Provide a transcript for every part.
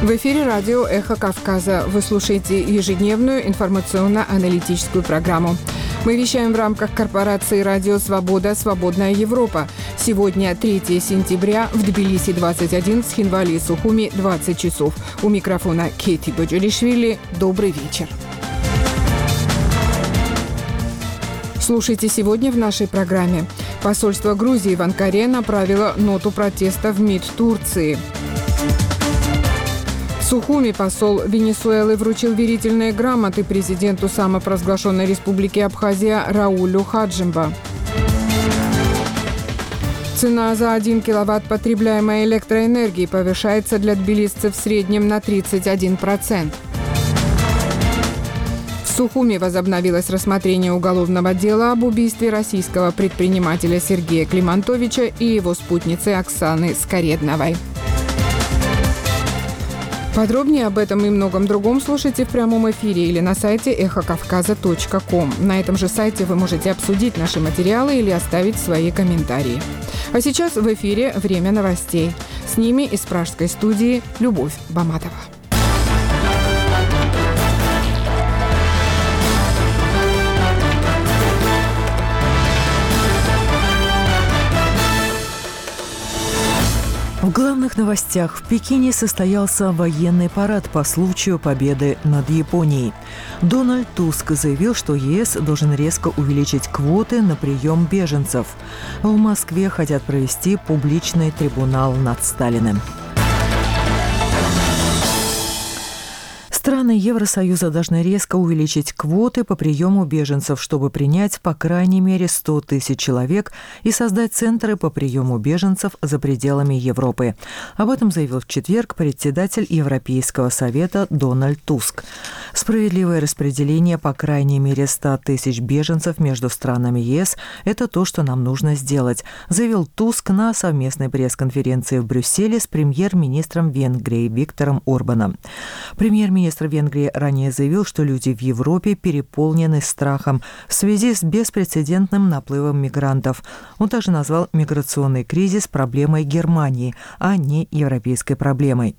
В эфире радио «Эхо Кавказа». Вы слушаете ежедневную информационно-аналитическую программу. Мы вещаем в рамках корпорации «Радио Свобода. Свободная Европа». Сегодня 3 сентября, в Тбилиси 21, в Схинвали и Сухуми 20 часов. У микрофона Кети Боджелишвили. Добрый вечер. Слушайте сегодня в нашей программе. Посольство Грузии в Анкаре направило ноту протеста в МИД Турции. В Сухуми посол Венесуэлы вручил верительные грамоты президенту самопровозглашенной республики Абхазия Раулю Хаджимба. Цена за 1 киловатт потребляемой электроэнергии повышается для тбилисцев в среднем на 31%. В Сухуми возобновилось рассмотрение уголовного дела об убийстве российского предпринимателя Сергея Климантовича и его спутницы Оксаны Скоредновой. Подробнее об этом и многом другом слушайте в прямом эфире или на сайте эхокавказа.ком. На этом же сайте вы можете обсудить наши материалы или оставить свои комментарии. А сейчас в эфире «Время новостей». С ними из пражской студии Любовь Баматова. В главных новостях. В Пекине состоялся военный парад по случаю победы над Японией. Дональд Туск заявил, что ЕС должен резко увеличить квоты на прием беженцев. В Москве хотят провести публичный трибунал над Сталиным. Страны Евросоюза должны резко увеличить квоты по приему беженцев, чтобы принять по крайней мере 100 тысяч человек и создать центры по приему беженцев за пределами Европы. Об этом заявил в четверг председатель Европейского совета Дональд Туск. Справедливое распределение по крайней мере 100 тысяч беженцев между странами ЕС – это то, что нам нужно сделать, заявил Туск на совместной пресс-конференции в Брюсселе с премьер-министром Венгрии Виктором Орбаном. Премьер-министр Венгрии ранее заявил, что люди в Европе переполнены страхом в связи с беспрецедентным наплывом мигрантов. Он также назвал миграционный кризис проблемой Германии, а не европейской проблемой.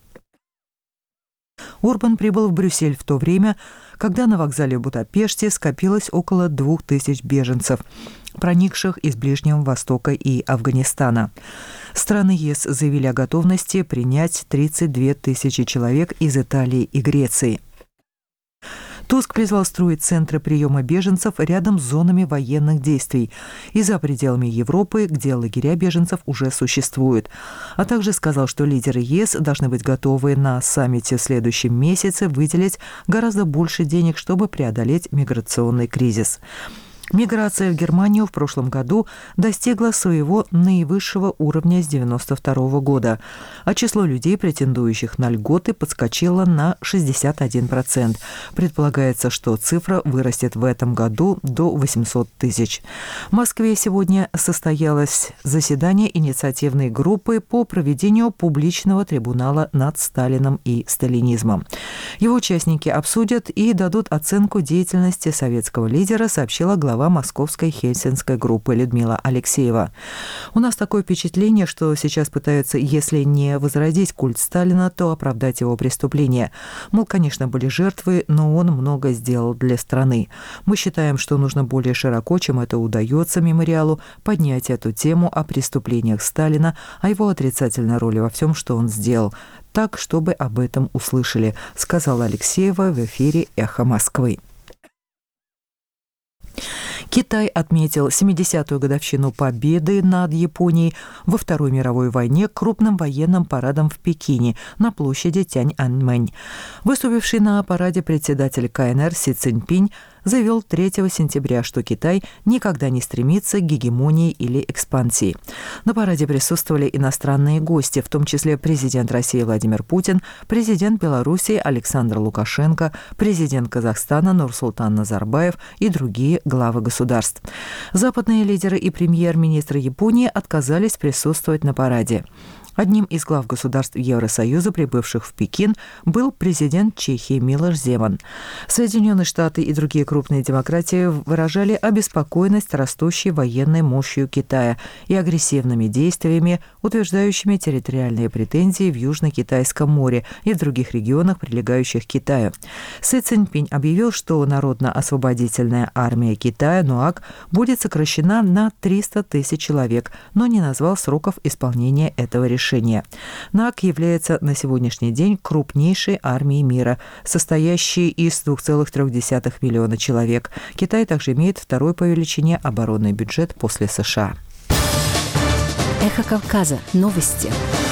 Орбан прибыл в Брюссель в то время, когда на вокзале в Будапеште скопилось около 2000 беженцев, проникших из Ближнего Востока и Афганистана. Страны ЕС заявили о готовности принять 32 тысячи человек из Италии и Греции. Туск призвал строить центры приема беженцев рядом с зонами военных действий и за пределами Европы, где лагеря беженцев уже существуют. А также сказал, что лидеры ЕС должны быть готовы на саммите в следующем месяце выделить гораздо больше денег, чтобы преодолеть миграционный кризис. Миграция в Германию в прошлом году достигла своего наивысшего уровня с 1992 года, а число людей, претендующих на льготы, подскочило на 61%. Предполагается, что цифра вырастет в этом году до 800 тысяч. В Москве сегодня состоялось заседание инициативной группы по проведению публичного трибунала над Сталиным и сталинизмом. Его участники обсудят и дадут оценку деятельности советского лидера, сообщила глава московской хельсинской группы Людмила Алексеева. У нас такое впечатление, что сейчас пытаются, если не возродить культ Сталина, то оправдать его преступления. Мол, конечно, были жертвы, но он много сделал для страны. Мы считаем, что нужно более широко, чем это удается мемориалу, поднять эту тему о преступлениях Сталина, о его отрицательной роли во всем, что он сделал, так, чтобы об этом услышали, сказала Алексеева в эфире «Эхо Москвы». Китай отметил 70-ю годовщину победы над Японией во Второй мировой войне крупным военным парадом в Пекине на площади Тяньаньмэнь. Выступивший на параде председатель КНР Си Цзиньпинь заявил 3 сентября, что Китай никогда не стремится к гегемонии или экспансии. На параде присутствовали иностранные гости, в том числе президент России Владимир Путин, президент Белоруссии Александр Лукашенко, президент Казахстана Нурсултан Назарбаев и другие главы государств. Западные лидеры и премьер-министр Японии отказались присутствовать на параде. Одним из глав государств Евросоюза, прибывших в Пекин, был президент Чехии Милош Земан. Соединенные Штаты и другие крупные демократии выражали обеспокоенность растущей военной мощью Китая и агрессивными действиями, утверждающими территориальные претензии в Южно-Китайском море и в других регионах, прилегающих к Китаю. Си Цзиньпинь объявил, что Народно-освободительная армия Китая НУАК будет сокращена на 300 тысяч человек, но не назвал сроков исполнения этого решения. НУАК является на сегодняшний день крупнейшей армией мира, состоящей из 2,3 миллиона человек. Китай также имеет второй по величине оборонный бюджет после США. Эхо Кавказа. Новости.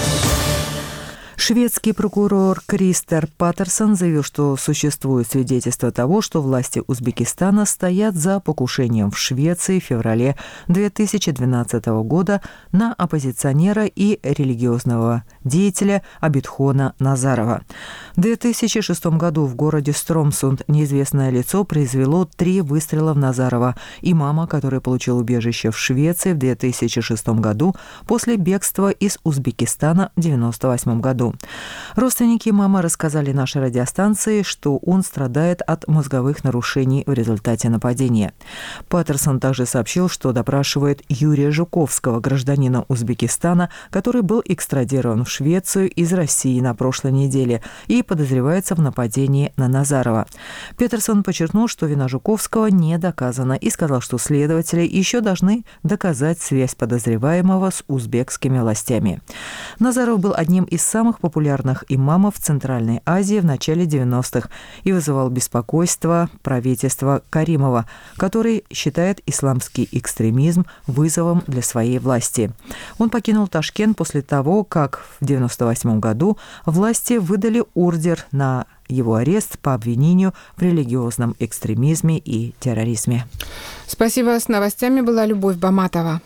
Шведский прокурор Кристер Паттерсон заявил, что существует свидетельство того, что власти Узбекистана стоят за покушением в Швеции в феврале 2012 года на оппозиционера и религиозного деятеля Абидхона Назарова. В 2006 году в городе Стромсунд неизвестное лицо произвело 3 выстрела в Назарова, имама, который получил убежище в Швеции в 2006 году после бегства из Узбекистана в 1998 году. Родственники имама рассказали нашей радиостанции, что он страдает от мозговых нарушений в результате нападения. Паттерсон также сообщил, что допрашивает Юрия Жуковского, гражданина Узбекистана, который был экстрадирован в Швецию из России на прошлой неделе и подозревается в нападении на Назарова. Паттерсон подчеркнул, что вина Жуковского не доказана и сказал, что следователи еще должны доказать связь подозреваемого с узбекскими властями. Назаров был одним из самых популярных имамов в Центральной Азии в начале 90-х и вызывал беспокойство правительства Каримова, который считает исламский экстремизм вызовом для своей власти. Он покинул Ташкент после того, как в 1998 году власти выдали ордер на его арест по обвинению в религиозном экстремизме и терроризме. Спасибо. С новостями была Любовь Баматова.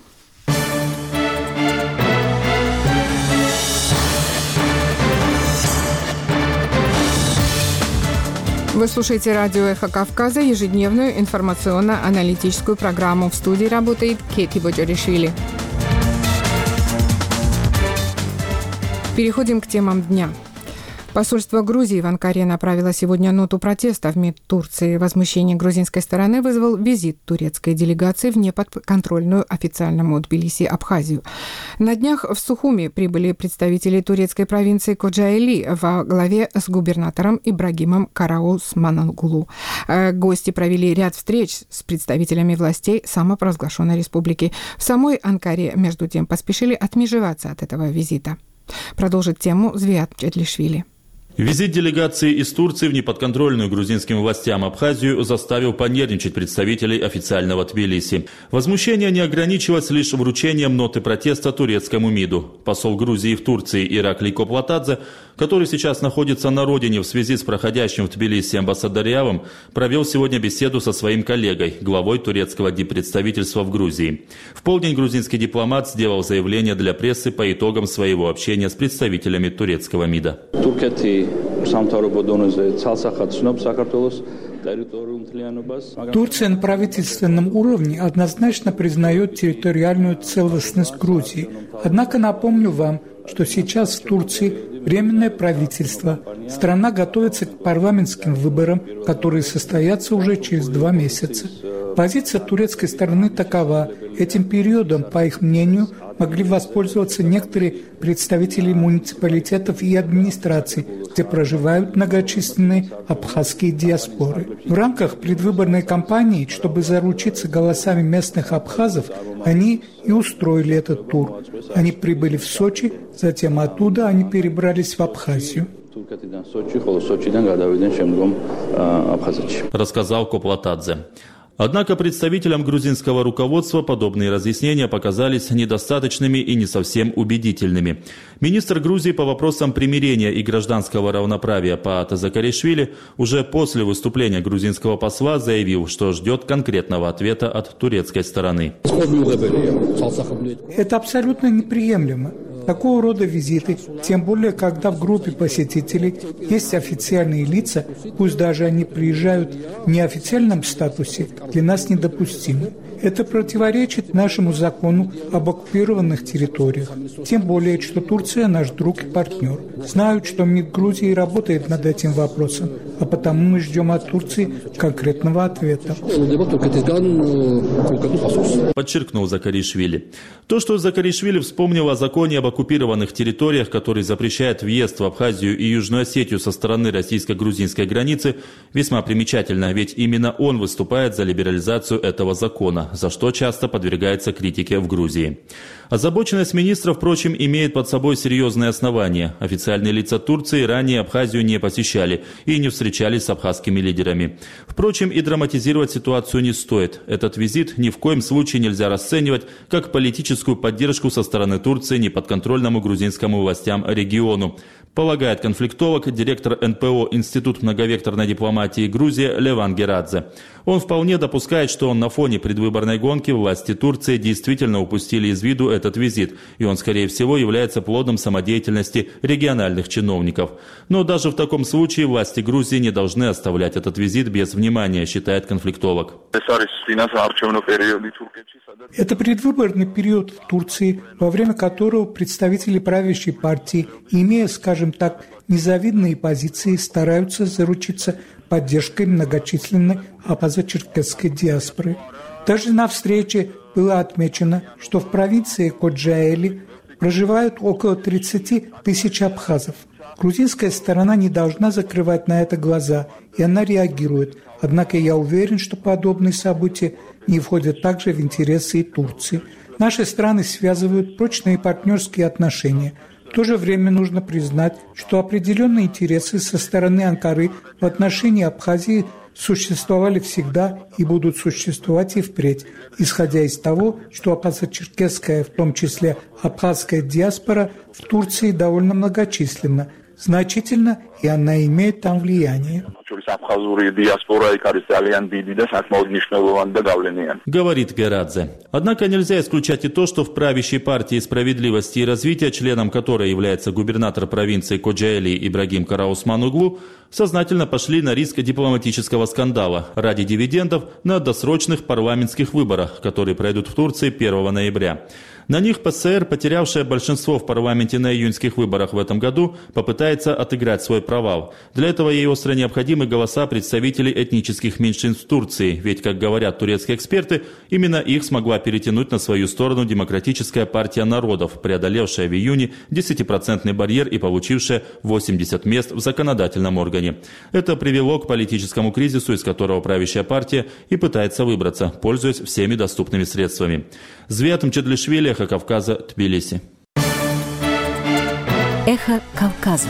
Вы слушаете радио «Эхо Кавказа», ежедневную информационно-аналитическую программу. В студии работает Кети Боджаришвили. Переходим к темам дня. Посольство Грузии в Анкаре направило сегодня ноту протеста в МИД Турции. Возмущение грузинской стороны вызвал визит турецкой делегации в неподконтрольную официальному Тбилиси Абхазию. На днях в Сухуми прибыли представители турецкой провинции Коджаили во главе с губернатором Ибрагимом Караусманогулу. Гости провели ряд встреч с представителями властей самопровозглашенной республики. В самой Анкаре, между тем, поспешили отмежеваться от этого визита. Продолжит тему Звиат Чедлишвили. Визит делегации из Турции в неподконтрольную грузинским властям Абхазию заставил понервничать представителей официального Тбилиси. Возмущение не ограничилось лишь вручением ноты протеста турецкому МИДу. Посол Грузии в Турции Ираклий Коплатадзе, который сейчас находится на родине в связи с проходящим в Тбилиси амбассадориалом, провел сегодня беседу со своим коллегой, главой турецкого диппредставительства в Грузии. В полдень грузинский дипломат сделал заявление для прессы по итогам своего общения с представителями турецкого МИДа. Турция на правительственном уровне однозначно признает территориальную целостность Грузии. Однако напомню вам, что сейчас в Турции временное правительство. Страна готовится к парламентским выборам, которые состоятся уже через 2 месяца. Позиция турецкой стороны такова. Этим периодом, по их мнению, могли воспользоваться некоторые представители муниципалитетов и администраций, где проживают многочисленные абхазские диаспоры. В рамках предвыборной кампании, чтобы заручиться голосами местных абхазов, они и устроили этот тур. Они прибыли в Сочи, затем оттуда они перебрались в Абхазию. Рассказал Коплатадзе. Однако представителям грузинского руководства подобные разъяснения показались недостаточными и не совсем убедительными. Министр Грузии по вопросам примирения и гражданского равноправия Паат Закаришвили уже после выступления грузинского посла заявил, что ждет конкретного ответа от турецкой стороны. Это абсолютно неприемлемо. Такого рода визиты, тем более, когда в группе посетителей есть официальные лица, пусть даже они приезжают в неофициальном статусе, для нас недопустимы. Это противоречит нашему закону об оккупированных территориях. Тем более, что Турция наш друг и партнер. Знают, что МИД Грузии работает над этим вопросом, а потому мы ждем от Турции конкретного ответа. Подчеркнул Закаришвили. То, что Закаришвили вспомнил о законе об оккупированных территориях, который запрещает въезд в Абхазию и Южную Осетию со стороны российско-грузинской границы, весьма примечательно, ведь именно он выступает за либерализацию этого закона, за что часто подвергается критике в Грузии. Озабоченность министра, впрочем, имеет под собой серьезные основания. Официальные лица Турции ранее Абхазию не посещали и не встречались с абхазскими лидерами. Впрочем, и драматизировать ситуацию не стоит. Этот визит ни в коем случае нельзя расценивать как политическую поддержку со стороны Турции неподконтрольному грузинскому властям региону, полагает конфликтолог, директор НПО Институт многовекторной дипломатии Грузии Леван Герадзе. Он вполне допускает, что на фоне предвыборной гонки власти Турции действительно упустили из виду этот визит, и он, скорее всего, является плодом самодеятельности региональных чиновников. Но даже в таком случае власти Грузии не должны оставлять этот визит без внимания, считает конфликтолог. Это предвыборный период в Турции, во время которого представители правящей партии, имея, скажем так, незавидные позиции, стараются заручиться поддержкой многочисленной абхазо-черкесской диаспоры. Даже на встрече было отмечено, что в провинции Коджаэли проживают около 30 тысяч абхазов. Грузинская сторона не должна закрывать на это глаза, и она реагирует. Однако я уверен, что подобные события не входят также в интересы и Турции. Наши страны связывают прочные партнерские отношения. В то же время нужно признать, что определенные интересы со стороны Анкары в отношении Абхазии существовали всегда и будут существовать и впредь, исходя из того, что абхазо-черкесская, в том числе абхазская диаспора в Турции довольно многочисленна, значительно, и она имеет там влияние. Говорит Герадзе. Однако нельзя исключать и то, что в правящей партии «Справедливости и развития», членом которой является губернатор провинции Коджаэли Ибрагим Караусман-Оглу, сознательно пошли на риск дипломатического скандала ради дивидендов на досрочных парламентских выборах, которые пройдут в Турции 1 ноября. На них ПСР, потерявшая большинство в парламенте на июньских выборах в этом году, попытается отыграть свой провал. Для этого ей остро необходимы голоса представителей этнических меньшинств Турции, ведь, как говорят турецкие эксперты, именно их смогла перетянуть на свою сторону Демократическая партия народов, преодолевшая в июне 10% барьер и получившая 80 мест в законодательном органе. Это привело к политическому кризису, из которого правящая партия и пытается выбраться, пользуясь всеми доступными средствами. Звят Мчедлишвили, Эхо Кавказа, Тбилиси. Эхо Кавказа.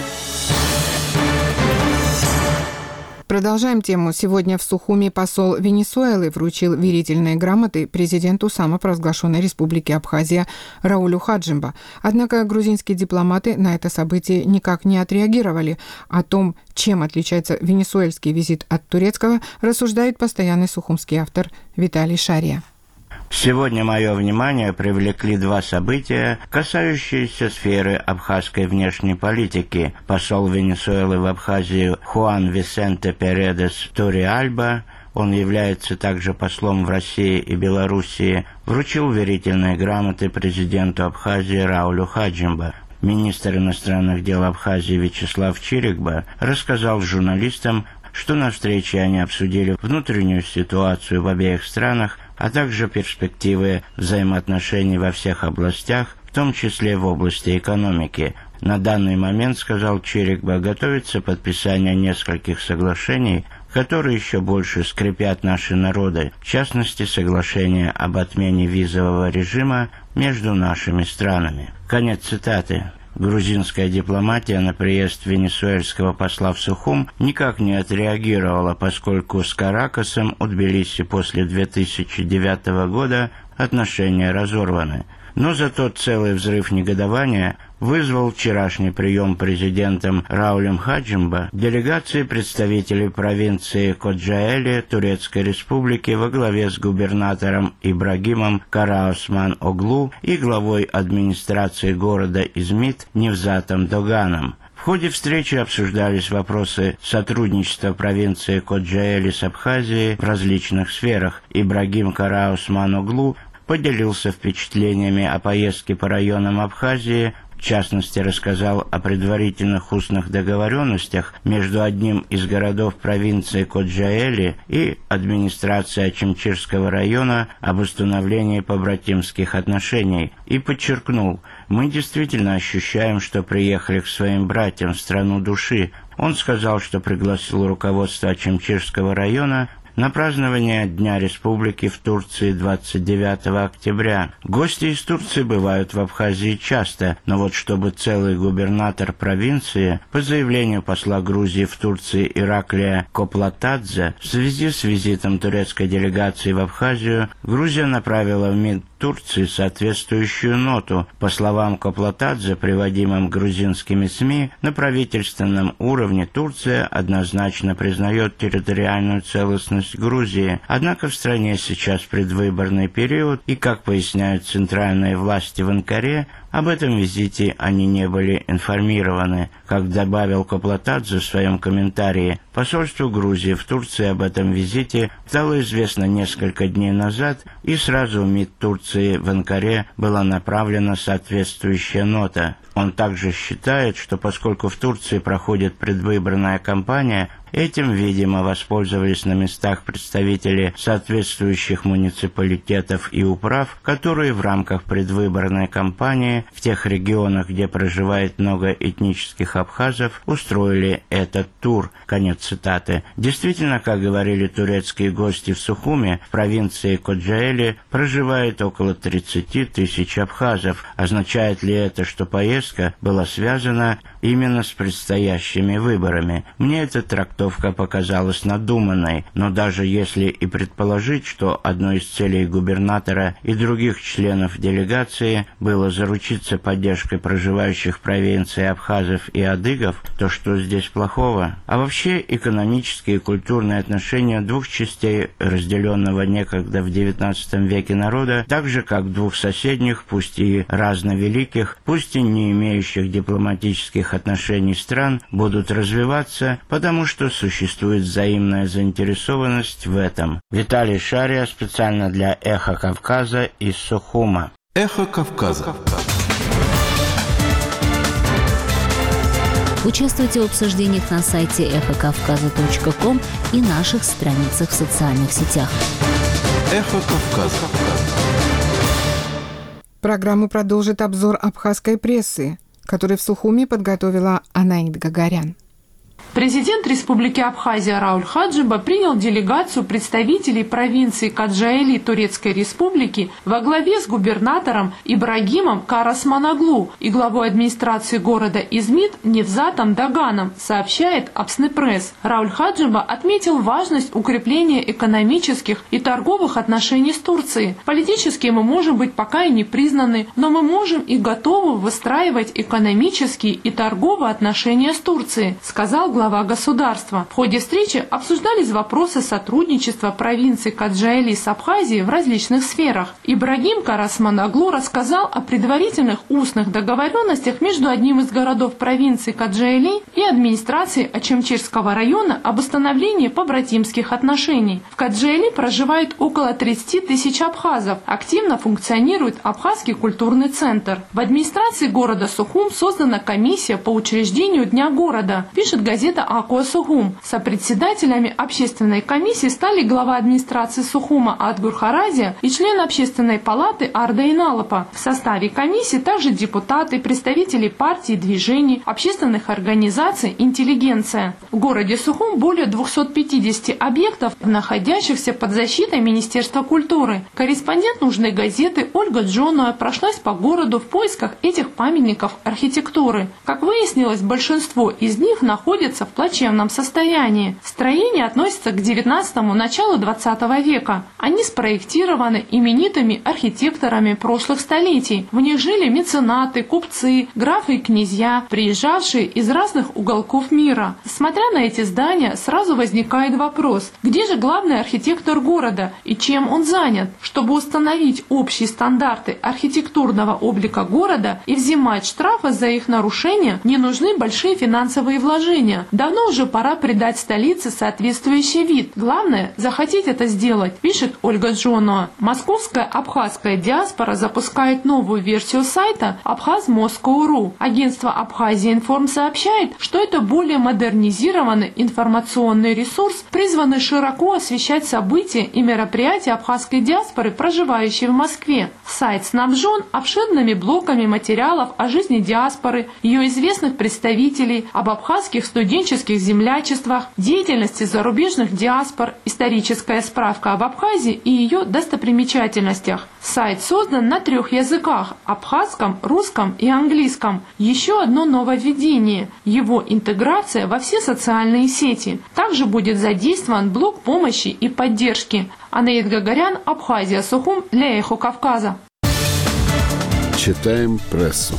Продолжаем тему. Сегодня в Сухуми посол Венесуэлы вручил верительные грамоты президенту самопровозглашенной республики Абхазия Раулю Хаджимба. Однако грузинские дипломаты на это событие никак не отреагировали. О том, чем отличается венесуэльский визит от турецкого, рассуждает постоянный сухумский автор Виталий Шария. Сегодня мое внимание привлекли два события, касающиеся сферы абхазской внешней политики. Посол Венесуэлы в Абхазию Хуан Висенте Передес Туриальба, он является также послом в России и Белоруссии, вручил верительные грамоты президенту Абхазии Раулю Хаджимба. Министр иностранных дел Абхазии Вячеслав Чирикба рассказал журналистам, что на встрече они обсудили внутреннюю ситуацию в обеих странах, а также перспективы взаимоотношений во всех областях, в том числе в области экономики. На данный момент, сказал Чирикба, готовится подписание нескольких соглашений, которые еще больше скрепят наши народы, в частности, соглашение об отмене визового режима между нашими странами. Конец цитаты. Грузинская дипломатия на приезд венесуэльского посла в Сухум никак не отреагировала, поскольку с Каракасом у Тбилиси после 2009 года отношения разорваны. Но зато целый взрыв негодования вызвал вчерашний прием президентом Раулем Хаджимба делегации представителей провинции Коджаэли Турецкой Республики во главе с губернатором Ибрагимом Караусман-Оглу и главой администрации города Измит Невзатом Доганом. В В ходе встречи обсуждались вопросы сотрудничества провинции Коджаэли с Абхазией в различных сферах. Ибрагим Караусман-Оглу поделился впечатлениями о поездке по районам Абхазии, в частности, рассказал о предварительных устных договоренностях между одним из городов провинции Коджаэли и администрацией Ачимчирского района об установлении побратимских отношений и подчеркнул: «Мы действительно ощущаем, что приехали к своим братьям в страну души». Он сказал, что пригласил руководство Ачимчирского района на празднование Дня Республики в Турции 29 октября. Гости из Турции бывают в Абхазии часто, но вот чтобы целый губернатор провинции, по заявлению посла Грузии в Турции Ираклия Коплатадзе, в связи с визитом турецкой делегации в Абхазию, Грузия направила в МИД Турции соответствующую ноту. По словам Коплатадзе, приводимым грузинскими СМИ, на правительственном уровне Турция однозначно признает территориальную целостность Грузии. Однако в стране сейчас предвыборный период, и, как поясняют центральные власти в Анкаре, об этом визите они не были информированы. Как добавил Коплатадзе в своем комментарии, посольству Грузии в Турции об этом визите стало известно несколько дней назад, и сразу в МИД Турции в Анкаре была направлена соответствующая нота. Он также считает, что поскольку в Турции проходит предвыборная кампания, этим, видимо, воспользовались на местах представители соответствующих муниципалитетов и управ, которые в рамках предвыборной кампании в тех регионах, где проживает много этнических абхазов, устроили этот тур. Конец цитаты. Действительно, как говорили турецкие гости в Сухуме, в провинции Коджаэли проживает около 30 тысяч абхазов. Означает ли это, что поездка была связана именно с предстоящими выборами? Мне эта трактовка показалась надуманной, но даже если и предположить, что одной из целей губернатора и других членов делегации было заручиться поддержкой проживающих в провинции абхазов и адыгов, то что здесь плохого? А вообще экономические и культурные отношения двух частей разделенного некогда в XIX веке народа, так же как двух соседних, пусть и разновеликих, пусть и не имеющих дипломатических отношений стран, будут развиваться, потому что существует взаимная заинтересованность в этом. Виталий Шария специально для «Эхо Кавказа» из Сухума. «Эхо Кавказа». Участвуйте в обсуждениях на сайте эхокавказа.ком и наших страницах в социальных сетях. «Эхо Кавказа». Программу продолжит обзор абхазской прессы, который в Сухуме подготовила Анаид Гагарян. Президент Республики Абхазия Рауль Хаджиба принял делегацию представителей провинции Коджаэли Турецкой Республики во главе с губернатором Ибрагимом Карасман-Оглу и главой администрации города Измит Невзатом Даганом, сообщает Апсны Пресс. Рауль Хаджиба отметил важность укрепления экономических и торговых отношений с Турцией. Политически мы можем быть пока и не признаны, но мы можем и готовы выстраивать экономические и торговые отношения с Турцией, сказал глава государства. В ходе встречи обсуждались вопросы сотрудничества провинции Коджаэли с Абхазией в различных сферах. Ибрагим Карасман-Оглу рассказал о предварительных устных договоренностях между одним из городов провинции Коджаэли и администрацией Ачимчирского района об установлении побратимских отношений. В Коджаэли проживает около 30 тысяч абхазов. Активно функционирует Абхазский культурный центр. В администрации города Сухум создана комиссия по учреждению Дня города, пишет газета «Акуа Сухум». Сопредседателями общественной комиссии стали глава администрации Сухума Адгур Харазия и член общественной палаты Арда Иналапа. В составе комиссии также депутаты, представители партий, движений, общественных организаций, интеллигенция. В городе Сухум более 250 объектов, находящихся под защитой Министерства культуры. Корреспондент нужной газеты Ольга Джонуа прошлась по городу в поисках этих памятников архитектуры. Как выяснилось, большинство из них находятся находятся в плачевном состоянии. Строения относятся к 19-му, началу 20 века. Они спроектированы именитыми архитекторами прошлых столетий. В них жили меценаты, купцы, графы и князья, приезжавшие из разных уголков мира. Смотря на эти здания, сразу возникает вопрос, где же главный архитектор города и чем он занят? Чтобы установить общие стандарты архитектурного облика города и взимать штрафы за их нарушение, не нужны большие финансовые вложения. Давно уже пора придать столице соответствующий вид. Главное, захотеть это сделать, пишет Ольга Джонова. Московская абхазская диаспора запускает новую версию сайта abkhaz.moscow.ru. Агентство Абхазия Информ сообщает, что это более модернизированный информационный ресурс, призванный широко освещать события и мероприятия абхазской диаспоры, проживающей в Москве. Сайт снабжен обширными блоками материалов о жизни диаспоры, ее известных представителей, об абхазских студенческих землячествах, деятельности зарубежных диаспор, историческая справка об Абхазии и ее достопримечательностях. Сайт создан на 3 языках – абхазском, русском и английском. Еще одно нововведение – его интеграция во все социальные сети. Также будет задействован блок помощи и поддержки. Анаит Гагарян, Абхазия, Сухум для Эхо Кавказа. Читаем прессу.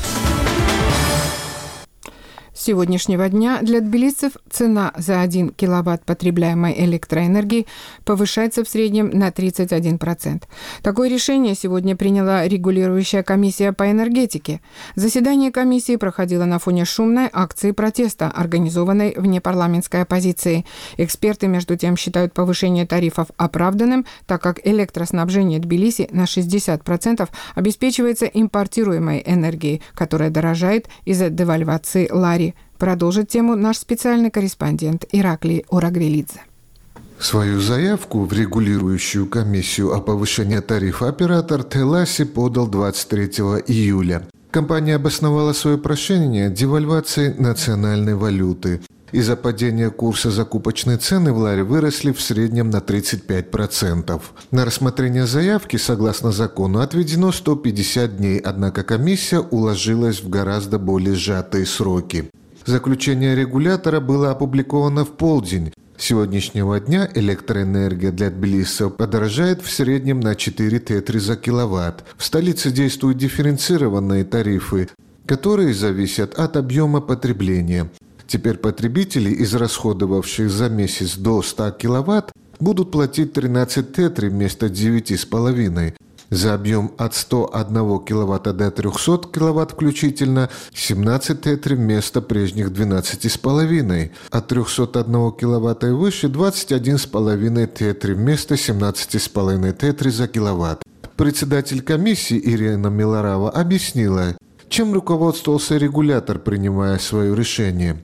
С сегодняшнего дня для тбилисцев цена за 1 киловатт потребляемой электроэнергии повышается в среднем на 31%. Такое решение сегодня приняла регулирующая комиссия по энергетике. Заседание комиссии проходило на фоне шумной акции протеста, организованной внепарламентской оппозицией. Эксперты, между тем, считают повышение тарифов оправданным, так как электроснабжение Тбилиси на 60% обеспечивается импортируемой энергией, которая дорожает из-за девальвации лари. Продолжит тему наш специальный корреспондент Ираклий Орагвелидзе. Свою заявку в регулирующую комиссию о повышении тарифа оператор Теласи подал 23 июля. Компания обосновала свое прошение девальвацией национальной валюты. Из-за падения курса закупочные цены в ларе выросли в среднем на 35%. На рассмотрение заявки, согласно закону, отведено 150 дней, однако комиссия уложилась в гораздо более сжатые сроки. Заключение регулятора было опубликовано в полдень. С сегодняшнего дня электроэнергия для тбилисцев подорожает в среднем на 4 тетри за киловатт. В столице действуют дифференцированные тарифы, которые зависят от объема потребления. Теперь потребители, израсходовавшие за месяц до 100 киловатт, будут платить 13 тетри вместо 9,5. За объем от 101 киловатта до 300 киловатт включительно 17 тетри вместо прежних 12,5. От 301 киловатта и выше 21,5 тетри вместо 17,5 тетри за киловатт. Председатель комиссии Ирина Милорава объяснила, чем руководствовался регулятор, принимая свое решение.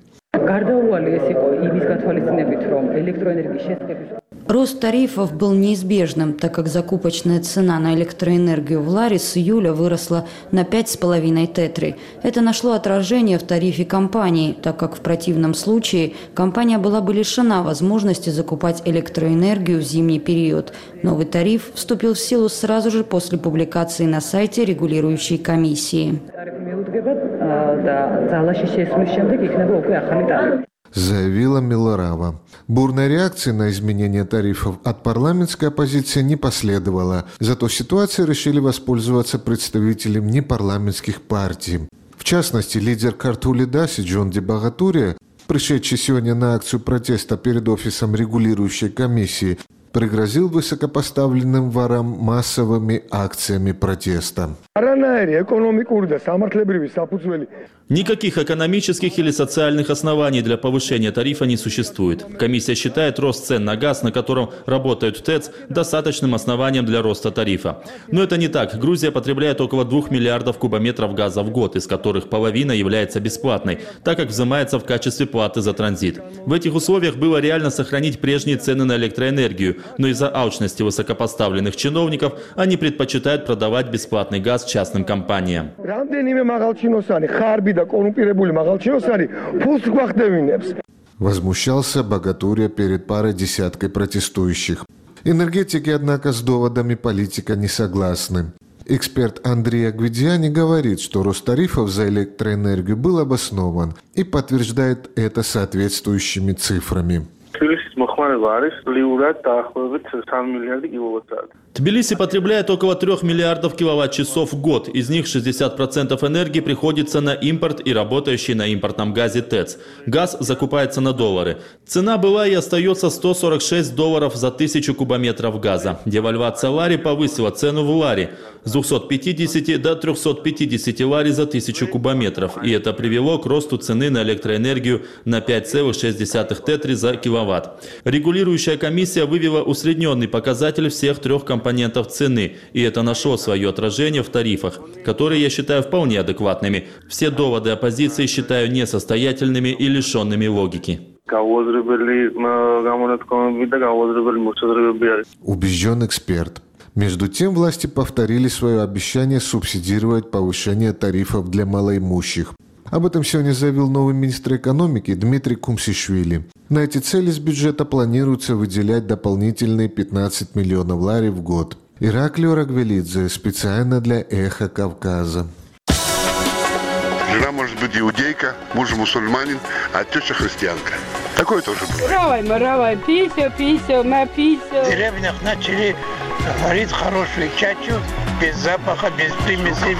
Рост тарифов был неизбежным, так как закупочная цена на электроэнергию в ларе с июля выросла на 5,5 тетри. Это нашло отражение в тарифе компании, так как в противном случае компания была бы лишена возможности закупать электроэнергию в зимний период. Новый тариф вступил в силу сразу же после публикации на сайте регулирующей комиссии. Заявила Милорава. Бурной реакции на изменение тарифов от парламентской оппозиции не последовало. Зато ситуацией решили воспользоваться представители непарламентских партий. В частности, лидер Картули Даси Джон Дебагатурия, пришедший сегодня на акцию протеста перед офисом регулирующей комиссии, пригрозил высокопоставленным ворам массовыми акциями протеста. Никаких экономических или социальных оснований для повышения тарифа не существует. Комиссия считает рост цен на газ, на котором работают ТЭЦ, достаточным основанием для роста тарифа. Но это не так. Грузия потребляет около 2 миллиардов кубометров газа в год, из которых половина является бесплатной, так как взимается в качестве платы за транзит. В этих условиях было реально сохранить прежние цены на электроэнергию, но из-за алчности высокопоставленных чиновников они предпочитают продавать бесплатный газ частным компаниям. Возмущался Багатурия перед парой десяткой протестующих. Энергетики, однако, с доводами политика не согласны. Эксперт Андрей Агвидиани говорит, что рост тарифов за электроэнергию был обоснован и подтверждает это соответствующими цифрами. Тбилиси потребляет около 3 миллиардов киловатт-часов в год. Из них 60% энергии приходится на импорт и работающий на импортном газе ТЭЦ. Газ закупается на доллары. Цена была и остается $146 за 1000 кубометров газа. Девальвация лари повысила цену в лари с 250 до 350 лари за 1000 кубометров. И это привело к росту цены на электроэнергию на 5,6 тетри за киловатт. Регулирующая комиссия вывела усредненный показатель всех трех компонентов цены, и это нашло свое отражение в тарифах, которые я считаю вполне адекватными. Все доводы оппозиции считаю несостоятельными и лишенными логики. Убежден эксперт. Между тем, власти повторили свое обещание субсидировать повышение тарифов для малоимущих. Об этом сегодня заявил новый министр экономики Дмитрий Кумсишвили. На эти цели с бюджета планируется выделять дополнительные 15 миллионов лари в год. Ираклий Рагвелидзе специально для «Эхо Кавказа». Жена может быть иудейка, муж мусульманин, а теща христианка. Такое тоже бывает. Маравай, пися, на пися. В деревнях начали варить хорошую чачу, без запаха, без примесей.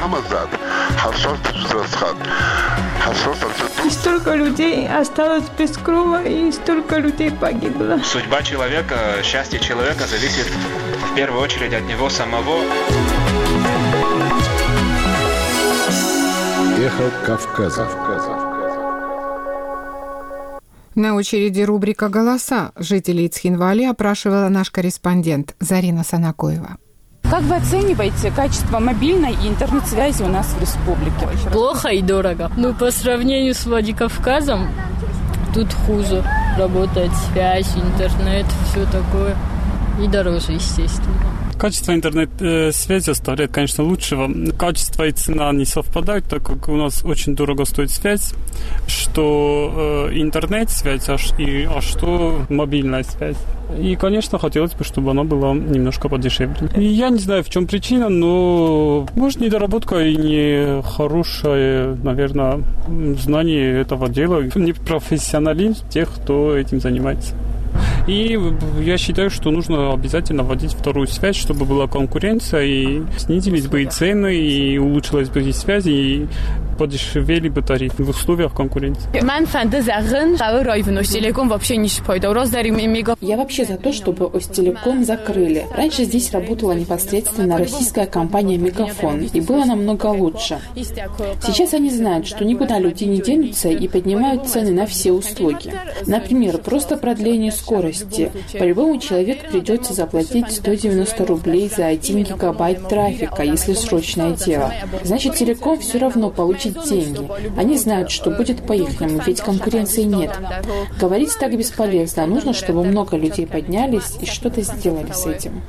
И столько людей осталось без крова, и столько людей погибло. Судьба человека, счастье человека зависит в первую очередь от него самого. Эхо Кавказа. На очереди рубрика «Голоса». Жителей Цхинвали опрашивала наш корреспондент Зарина Санакоева. Как вы оцениваете качество мобильной и интернет-связи у нас в республике? Плохо и дорого. По сравнению с Владикавказом, тут хуже. Работает связь, интернет, все такое. И дороже, естественно. Качество интернет-связи оставляет, конечно, лучшего. Качество и цена не совпадают, так как у нас очень дорого стоит связь, что интернет-связь, а что мобильная связь. И, конечно, хотелось бы, чтобы она была немножко подешевле. И я не знаю, в чем причина, но может недоработка и не хорошее, наверное, знание этого дела, не профессионализм тех, кто этим занимается. И я считаю, что нужно обязательно вводить вторую связь, чтобы была конкуренция, и снизились бы и цены, и улучшилась бы и связь, и подешевели бы тарифы в условиях конкуренции. Я вообще за то, чтобы Остелеком закрыли. Раньше здесь работала непосредственно российская компания «Мегафон», и было намного лучше. Сейчас они знают, что никуда люди не денутся и поднимают цены на все услуги. Например, просто продление скорости. По-любому человеку придется заплатить 190 рублей за 1 гигабайт трафика, если срочное дело. Значит, Телеком все равно получит деньги. Они знают, что будет по-ихнему, ведь конкуренции нет. Говорить так бесполезно. Нужно, чтобы много людей поднялись и что-то сделали с этим.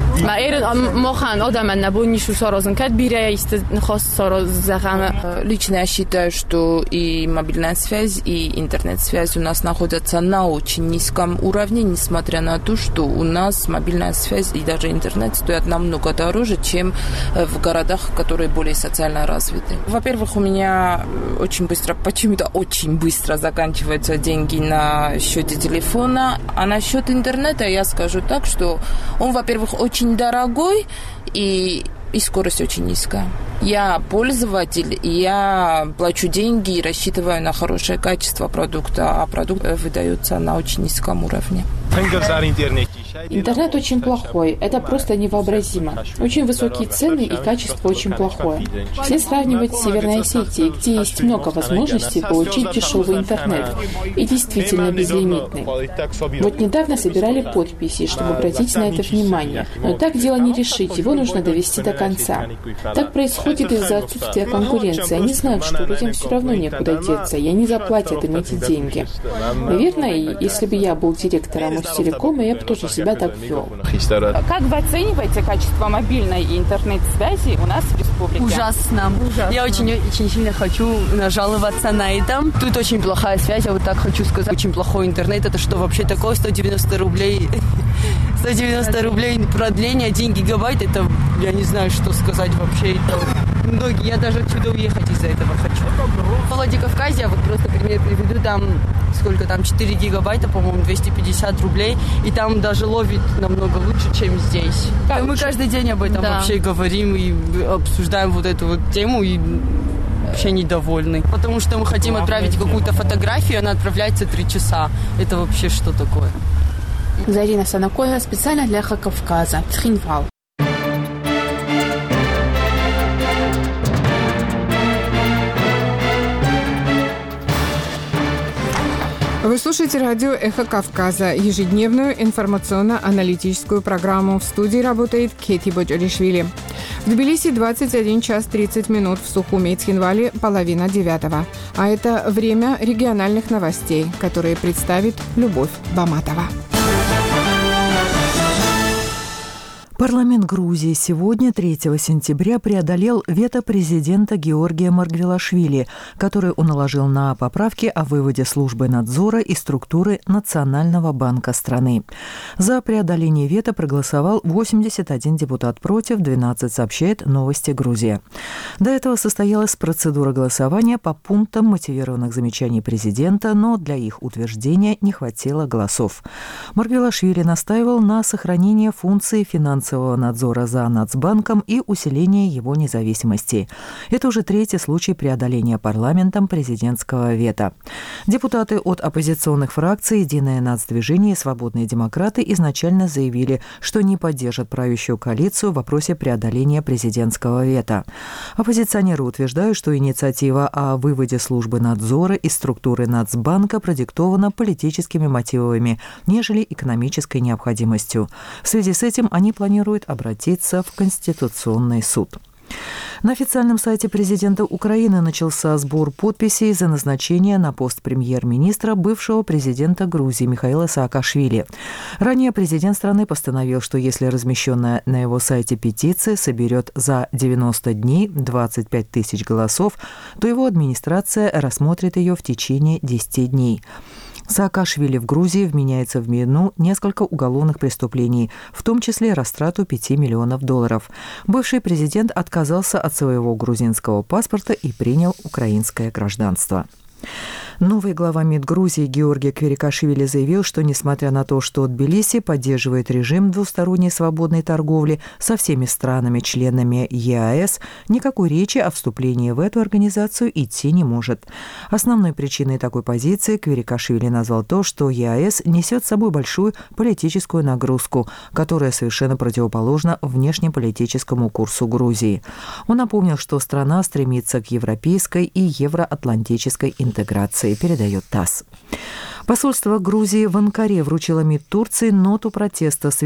Лично я считаю, что и мобильная связь, и интернет-связь у нас находятся на очень низком уровне, несмотря на то, что у нас мобильная связь и даже интернет стоят намного дороже, чем в городах, которые более социально развиты. Во-первых, у меня почему-то очень быстро заканчиваются деньги на счете телефона, а на счет интернета я скажу так, что он, во-первых, очень дорогой и скорость очень низкая. Я пользователь, и я плачу деньги и рассчитываю на хорошее качество продукта, а продукт выдается на очень низком уровне. Интернет очень плохой, это просто невообразимо. Очень высокие цены и качество очень плохое. Все сравнивают с Северной Осетией, где есть много возможностей получить дешевый интернет и действительно безлимитный. Вот недавно собирали подписи, чтобы обратить на это внимание. Но так дело не решить, его нужно довести до конца. Так происходит из-за отсутствия конкуренции. Они знают, что людям все равно некуда деться, и они заплатят им эти деньги. Наверное, если бы я был директором Остелекома, я бы тоже себя так вел. Как вы оцениваете качество мобильной и интернет-связи у нас в республике? Ужасно. Я очень сильно хочу нажаловаться на это. Тут очень плохая связь, я вот так хочу сказать. Очень плохой интернет. Это что вообще такое? 190 рублей. 190 рублей продление, 1 гигабайт. Это я не знаю, что сказать вообще. Многие, я даже отсюда уехать из-за этого хочу. В Владикавказе, вот просто пример приведу, там сколько там, 4 гигабайта, по-моему, 250 рублей, и там даже ловит намного лучше, чем здесь. Мы каждый день об этом вообще говорим и обсуждаем вот эту вот тему, и вообще недовольны. Потому что мы хотим отправить какую-то фотографию, она отправляется 3 часа. Это вообще что такое? Зарина Санакоева специально для Эхо Кавказа. Тхинвал. Вы слушаете радио «Эхо Кавказа», ежедневную информационно-аналитическую программу. В студии работает Кети Боджоришвили. В Тбилиси 21 час 30 минут, в Сухуми и Тхинвале 8:30. А это время региональных новостей, которые представит Любовь Баматова. Парламент Грузии сегодня, 3 сентября, преодолел вето президента Георгия Маргвелашвили, который он наложил на поправки о выводе службы надзора из структуры Национального банка страны. За преодоление вето проголосовал 81 депутат против, 12, сообщает «Новости Грузия». До этого состоялась процедура голосования по пунктам мотивированных замечаний президента, но для их утверждения не хватило голосов. Маргвелашвили настаивал на сохранении функции финансового надзора за Нацбанком и усиление его независимости. Это уже 3-й случай преодоления парламентом президентского вето. Депутаты от оппозиционных фракций «Единое нацдвижение» и «Свободные демократы» изначально заявили, что не поддержат правящую коалицию в вопросе преодоления президентского вето. Оппозиционеры утверждают, что инициатива о выводе службы надзора из структуры Нацбанка продиктована политическими мотивами, нежели экономической необходимостью. В связи с этим они планируют обратиться в Конституционный суд. На официальном сайте президента Украины начался сбор подписей за назначение на пост премьер-министра бывшего президента Грузии Михаила Саакашвили. Ранее президент страны постановил, что если размещенная на его сайте петиция соберет за 90 дней 25 тысяч голосов, то его администрация рассмотрит ее в течение 10 дней. Саакашвили в Грузии вменяется в вину несколько уголовных преступлений, в том числе растрату $5 миллионов. Бывший президент отказался от своего грузинского паспорта и принял украинское гражданство. Новый глава МИД Грузии Георгий Кверикашвили заявил, что несмотря на то, что Тбилиси поддерживает режим двусторонней свободной торговли со всеми странами-членами ЕАЭС, никакой речи о вступлении в эту организацию идти не может. Основной причиной такой позиции Кверикашвили назвал то, что ЕАЭС несет с собой большую политическую нагрузку, которая совершенно противоположна внешнеполитическому курсу Грузии. Он напомнил, что страна стремится к европейской и евроатлантической интеграции, передает ТАСС. Посольство Грузии в Анкаре вручило МИД Турции ноту протеста в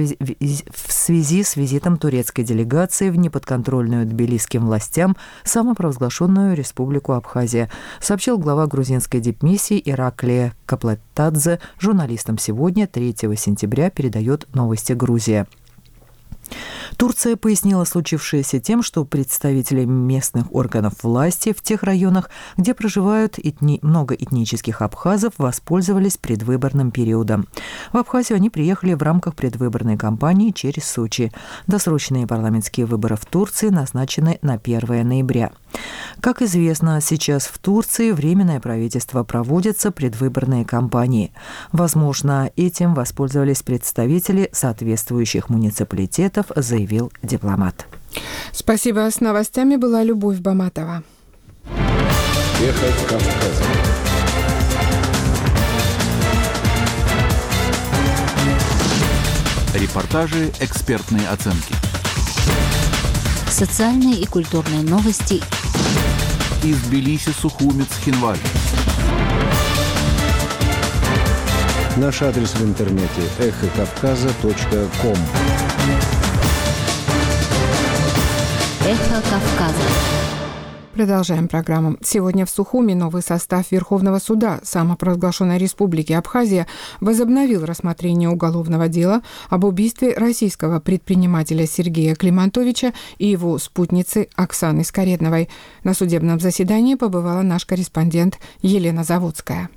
связи с визитом турецкой делегации в неподконтрольную тбилисским властям самопровозглашенную Республику Абхазия, сообщил глава грузинской дипмиссии Ираклия Каплетадзе журналистам сегодня, 3 сентября, передает «Новости Грузия». Турция пояснила случившееся тем, что представители местных органов власти в тех районах, где проживают много этнических абхазов, воспользовались предвыборным периодом. В Абхазию они приехали в рамках предвыборной кампании через Сочи. Досрочные парламентские выборы в Турции назначены на 1 ноября. Как известно, сейчас в Турции Временное правительство проводятся предвыборные кампании. Возможно, этим воспользовались представители соответствующих муниципалитетов, заявил дипломат. Спасибо. С новостями была Любовь Баматова. Эхо Кавказа. Репортажи, экспертные оценки. Социальные и культурные новости. Из Тбилиси, Сухуми, Тхинвале. Наш адрес в интернете эхокавказа.ком. Эхо Кавказа. Продолжаем программу. Сегодня в Сухуми новый состав Верховного суда самопровозглашенной Республики Абхазия возобновил рассмотрение уголовного дела об убийстве российского предпринимателя Сергея Климантовича и его спутницы Оксаны Скоредновой. На судебном заседании побывала наш корреспондент Елена Заводская.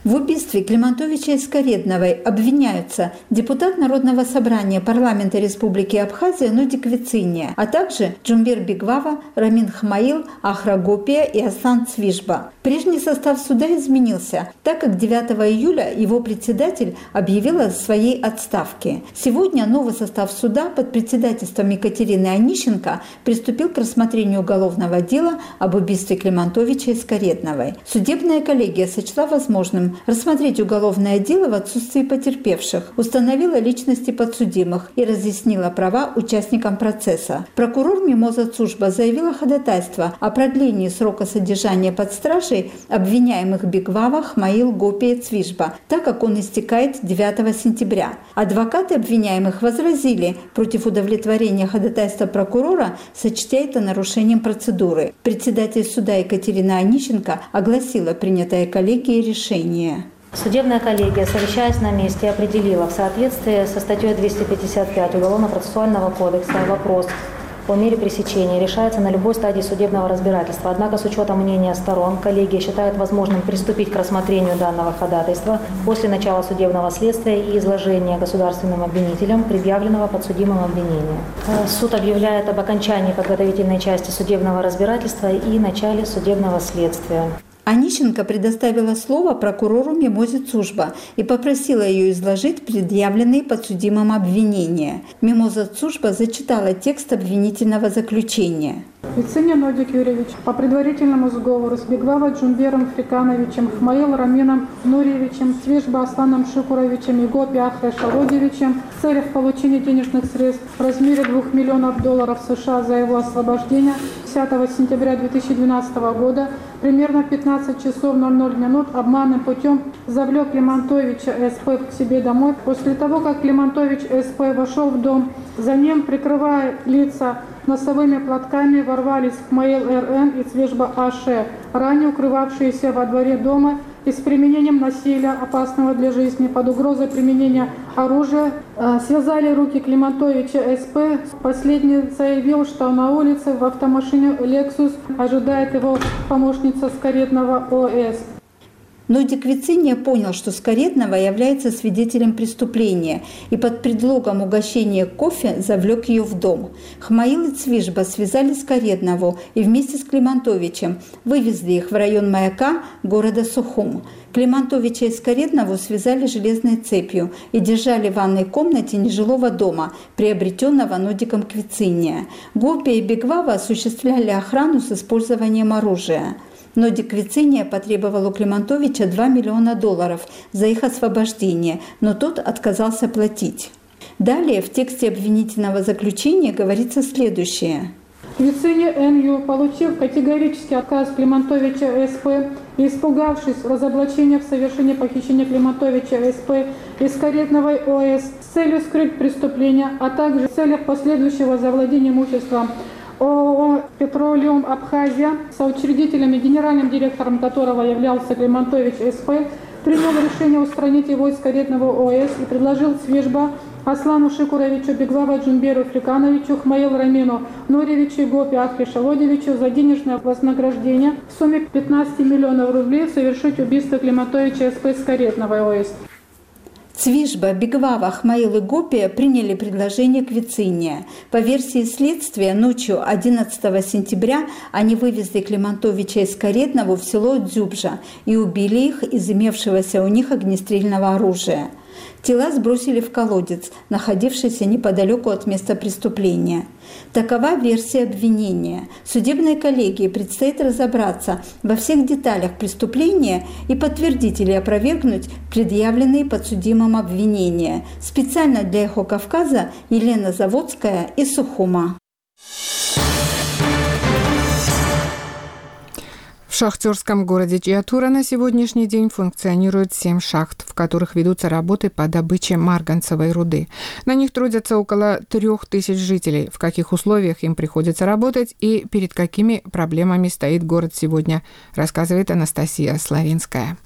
В убийстве Климантовича и Скоредновой обвиняются депутат Народного собрания парламента Республики Абхазия Нодик Вициния, а также Джумбер Бигвава, Рамин Хмаил, Ахра Гопия и Аслан Цвижба. Прежний состав суда изменился, так как 9 июля его председатель объявил о своей отставке. Сегодня новый состав суда под председательством Екатерины Онищенко приступил к рассмотрению уголовного дела об убийстве Климантовича и Скоредновой. Судебная коллегия сочла возможным рассмотреть уголовное дело в отсутствии потерпевших, установила личности подсудимых и разъяснила права участникам процесса. Прокурор Мимоза Цужба заявила ходатайство о продлении срока содержания под стражей обвиняемых Бигвава, Хмаил, Гопия и Цвижба, так как он истекает 9 сентября. Адвокаты обвиняемых возразили против удовлетворения ходатайства прокурора, сочтя это нарушением процедуры. Председатель суда Екатерина Онищенко огласила принятое коллегией решение. Судебная коллегия, совещаясь на месте, определила в соответствии со статьей 255 Уголовно-процессуального кодекса вопрос о мере пресечения решается на любой стадии судебного разбирательства. Однако с учетом мнения сторон коллегия считает возможным приступить к рассмотрению данного ходатайства после начала судебного следствия и изложения государственным обвинителям предъявленного подсудимым обвинения. Суд объявляет об окончании подготовительной части судебного разбирательства и начале судебного следствия. Онищенко предоставила слово прокурору Мимозе Цужба и попросила ее изложить предъявленные подсудимым обвинения. Мимоза Цужба зачитала текст обвинительного заключения. Вициния Нодик Юрьевич по предварительному сговору с Бигвава Джумбером Фрикановичем, Хмаил Рамином Нурьевичем, Цвижба Асланом Шукуровичем и Гопи Ахре Шалодевичем в целях получения денежных средств в размере $2 миллионов США за его освобождение 10 сентября 2012 года примерно в 15 часов 00 минут обманным путем завлек Климантовича СП к себе домой. После того, как Климантович СП вошел в дом, за ним, прикрывая лица носовыми платками, ворвались Хмаил РН и Цвижба АШ, ранее укрывавшиеся во дворе дома, и с применением насилия, опасного для жизни, под угрозой применения оружия, связали руки Климантовича СП. Последний заявил, что на улице в автомашине «Лексус» ожидает его помощница Скореднова ОС. Нодик Вициния понял, что Скореднова является свидетелем преступления и под предлогом угощения кофе завлек ее в дом. Хмаил и Цвижба связали Скореднову и вместе с Климантовичем вывезли их в район маяка города Сухум. Климантовича и Скореднову связали железной цепью и держали в ванной комнате нежилого дома, приобретенного Нодиком Вициния. Гопия и Бигвава осуществляли охрану с использованием оружия. Нодик Вициния потребовал у Климантовича $2 миллиона за их освобождение, но тот отказался платить. Далее в тексте обвинительного заключения говорится следующее. Вициния Н.Ю., получив категорический отказ Климантовича СП и испугавшись разоблачения в совершении похищения Климантовича СП и Скоредновой ОС с целью скрыть преступление, а также в целях последующего завладения имуществом ООО «Петролиум Абхазия», соучредителем и генеральным директором которого являлся Климантович СП, принял решение устранить его из Скоредного ОС и предложил Цвижба Аслану Шикуровичу, Бигвава Джумберу Фрикановичу, Хмаил Рамину Нурьевичу и Гопи Ахре Шалодевичу за денежное вознаграждение в сумме 15 миллионов рублей совершить убийство Климантовича СП Скоредного ОС. Цвижба, Бигвава, Хмаил и Гопия приняли предложение Вициния. По версии следствия, ночью 11 сентября они вывезли Климантовича и Скореднову в село Дзюбжа и убили их из имевшегося у них огнестрельного оружия. Тела сбросили в колодец, находившийся неподалеку от места преступления. Такова версия обвинения. Судебной коллегии предстоит разобраться во всех деталях преступления и подтвердить или опровергнуть предъявленные подсудимым обвинения. Специально для «Эхо Кавказа» Елена Заводская из Сухума. В шахтерском городе Чиатура на сегодняшний день функционирует 7 шахт, в которых ведутся работы по добыче марганцевой руды. На них трудятся около 3000 жителей. В каких условиях им приходится работать и перед какими проблемами стоит город сегодня, рассказывает Анастасия Славинская.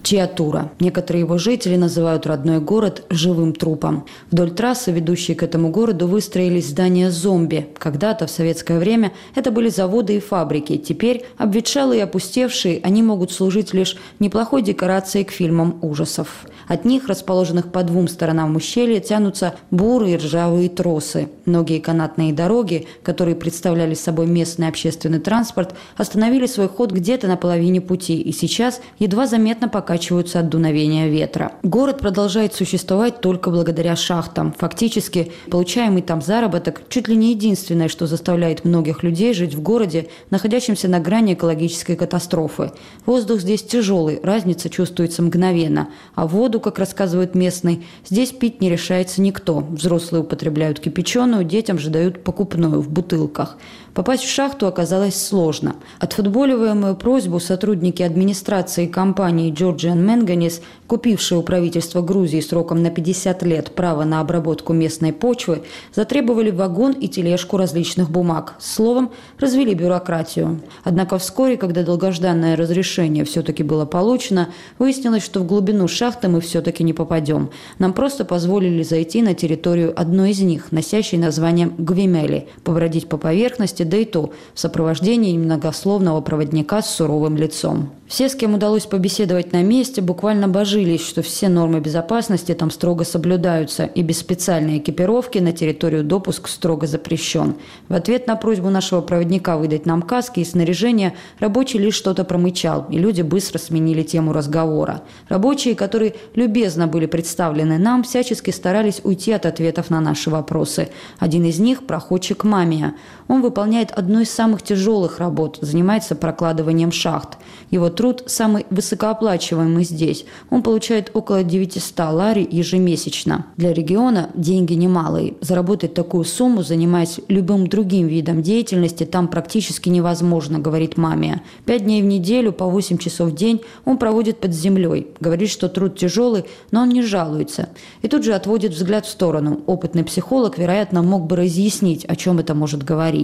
Чиатура. Некоторые его жители называют родной город живым трупом. Вдоль трассы, ведущей к этому городу, выстроились здания зомби. Когда-то, в советское время, это были заводы и фабрики. Теперь, обветшалые и опустевшие, они могут служить лишь неплохой декорацией к фильмам ужасов. От них, расположенных по двум сторонам ущелья, тянутся бурые ржавые тросы. Многие канатные дороги, которые представляли собой местный общественный транспорт, остановили свой ход где-то на половине пути и сейчас едва заметно покачиваются от дуновения ветра. Город продолжает существовать только благодаря шахтам. Фактически, получаемый там заработок чуть ли не единственное, что заставляет многих людей жить в городе, находящемся на грани экологической катастрофы. Воздух здесь тяжелый, разница чувствуется мгновенно. А воду, как рассказывают местные, здесь пить не решается никто. Взрослые употребляют кипяченую, детям же дают покупную в бутылках. Попасть в шахту оказалось сложно. Отфутболиваемую просьбу сотрудники администрации компании Georgian Manganese, купившие у правительства Грузии сроком на 50 лет право на обработку местной почвы, затребовали вагон и тележку различных бумаг. Словом, развели бюрократию. Однако вскоре, когда долгожданное разрешение все-таки было получено, выяснилось, что в глубину шахты мы все-таки не попадем. Нам просто позволили зайти на территорию одной из них, носящей название Гвимели, побродить по поверхности, да и то в сопровождении немногословного проводника с суровым лицом. Все, с кем удалось побеседовать на месте, буквально божились, что все нормы безопасности там строго соблюдаются, и без специальной экипировки на территорию допуск строго запрещен. В ответ на просьбу нашего проводника выдать нам каски и снаряжение, рабочий лишь что-то промычал, и люди быстро сменили тему разговора. Рабочие, которые любезно были представлены нам, всячески старались уйти от ответов на наши вопросы. Один из них – проходчик Мамия. Он выполняет одну из самых тяжелых работ, занимается прокладыванием шахт. Его труд самый высокооплачиваемый здесь. Он получает около 900 лари ежемесячно. Для региона деньги немалые. Заработать такую сумму, занимаясь любым другим видом деятельности, там практически невозможно, говорит Мамия. 5 дней в неделю, по 8 часов в день он проводит под землей. Говорит, что труд тяжелый, но он не жалуется. И тут же отводит взгляд в сторону. Опытный психолог, вероятно, мог бы разъяснить, о чем это может говорить.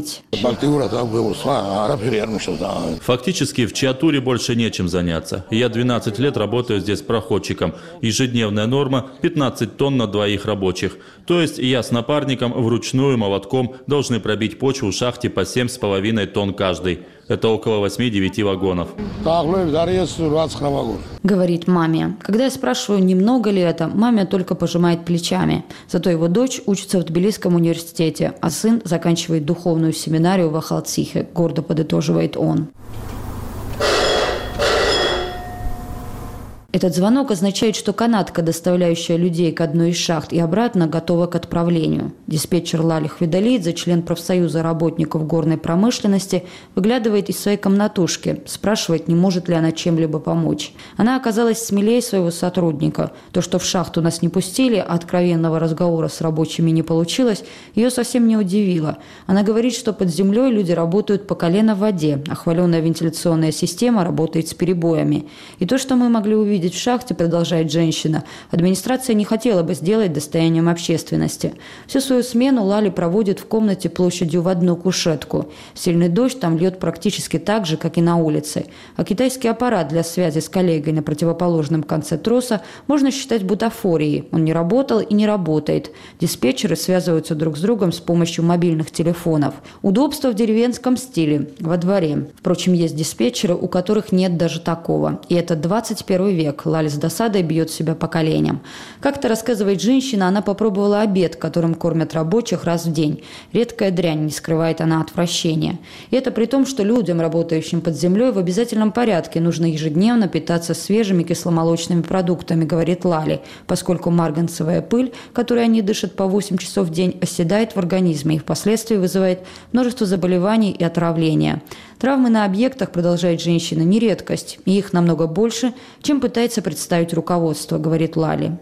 Фактически в Чиатуре больше нечем заняться. Я 12 лет работаю здесь проходчиком. Ежедневная норма – 15 тонн на двоих рабочих. То есть я с напарником вручную молотком должны пробить почву в шахте по 7,5 тонн каждый. Это около 8-9 вагонов. Говорит Мамия. Когда я спрашиваю, немного ли это, Мамия только пожимает плечами. Зато его дочь учится в Тбилисском университете, а сын заканчивает духовную семинарию в Ахалцихе, гордо подытоживает он. Этот звонок означает, что канатка, доставляющая людей к одной из шахт и обратно, готова к отправлению. Диспетчер Лали Хвидалидзе, член профсоюза работников горной промышленности, выглядывает из своей комнатушки, спрашивает, не может ли она чем-либо помочь. Она оказалась смелее своего сотрудника. То, что в шахту нас не пустили, а откровенного разговора с рабочими не получилось, ее совсем не удивило. Она говорит, что под землей люди работают по колено в воде, а хваленая вентиляционная система работает с перебоями. И то, что мы могли увидеть в шахте, продолжает женщина, администрация не хотела бы сделать достоянием общественности. Всю свою смену Лали проводит в комнате площадью в одну кушетку. Сильный дождь там льет практически так же, как и на улице. А китайский аппарат для связи с коллегой на противоположном конце троса можно считать бутафорией. Он не работал и не работает. Диспетчеры связываются друг с другом с помощью мобильных телефонов. Удобство в деревенском стиле, во дворе. Впрочем, есть диспетчеры, у которых нет даже такого. И это 21 век. Лали с досадой бьет себя по коленям. Как-то, рассказывает женщина, она попробовала обед, которым кормят рабочих раз в день. Редкая дрянь, не скрывает она отвращения. И это при том, что людям, работающим под землей, в обязательном порядке нужно ежедневно питаться свежими кисломолочными продуктами, говорит Лали, поскольку марганцевая пыль, которой они дышат по 8 часов в день, оседает в организме и впоследствии вызывает множество заболеваний и отравления. Травмы на объектах, продолжает женщина, не редкость, и их намного больше, чем пытается представить руководство, говорит Лали.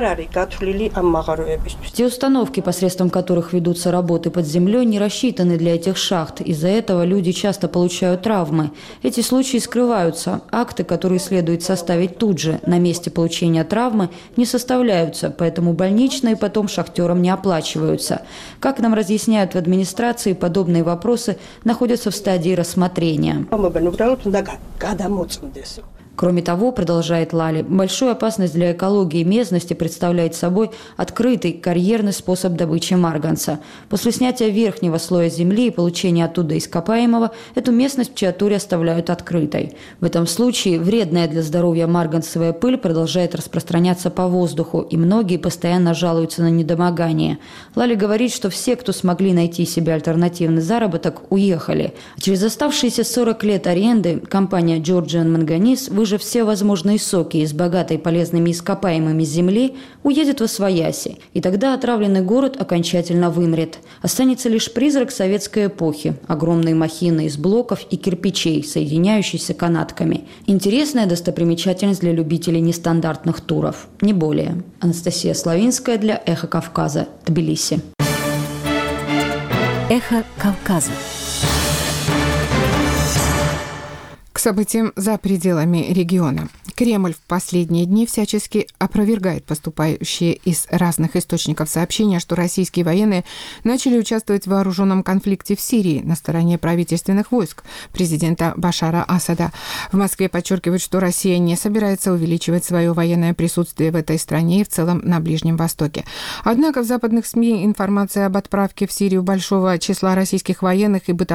Те установки, посредством которых ведутся работы под землей, не рассчитаны для этих шахт. Из-за этого люди часто получают травмы. Эти случаи скрываются. Акты, которые следует составить тут же, на месте получения травмы, не составляются, поэтому больничные потом шахтерам не оплачиваются. Как нам разъясняют в администрации, подобные вопросы находятся в стадии рассмотрения. Кроме того, продолжает Лали, большую опасность для экологии местности представляет собой открытый карьерный способ добычи марганца. После снятия верхнего слоя земли и получения оттуда ископаемого, эту местность в Чиатуре оставляют открытой. В этом случае вредная для здоровья марганцевая пыль продолжает распространяться по воздуху, и многие постоянно жалуются на недомогание. Лали говорит, что все, кто смогли найти себе альтернативный заработок, уехали. А через оставшиеся 40 лет аренды компания Georgian Manganese, выжав все возможные соки из богатой полезными ископаемыми земли, уедет во свояси, и тогда отравленный город окончательно вымрет. Останется лишь призрак советской эпохи – огромные махины из блоков и кирпичей, соединяющиеся канатками. Интересная достопримечательность для любителей нестандартных туров. Не более. Анастасия Славинская для «Эхо Кавказа», Тбилиси. «Эхо Кавказа». К событиям за пределами региона. Кремль в последние дни всячески опровергает поступающие из разных источников сообщения, что российские военные начали участвовать в вооруженном конфликте в Сирии на стороне правительственных войск президента Башара Асада. В Москве подчеркивают, что Россия не собирается увеличивать свое военное присутствие в этой стране и в целом на Ближнем Востоке. Однако в западных СМИ информация об отправке в Сирию большого числа российских военных и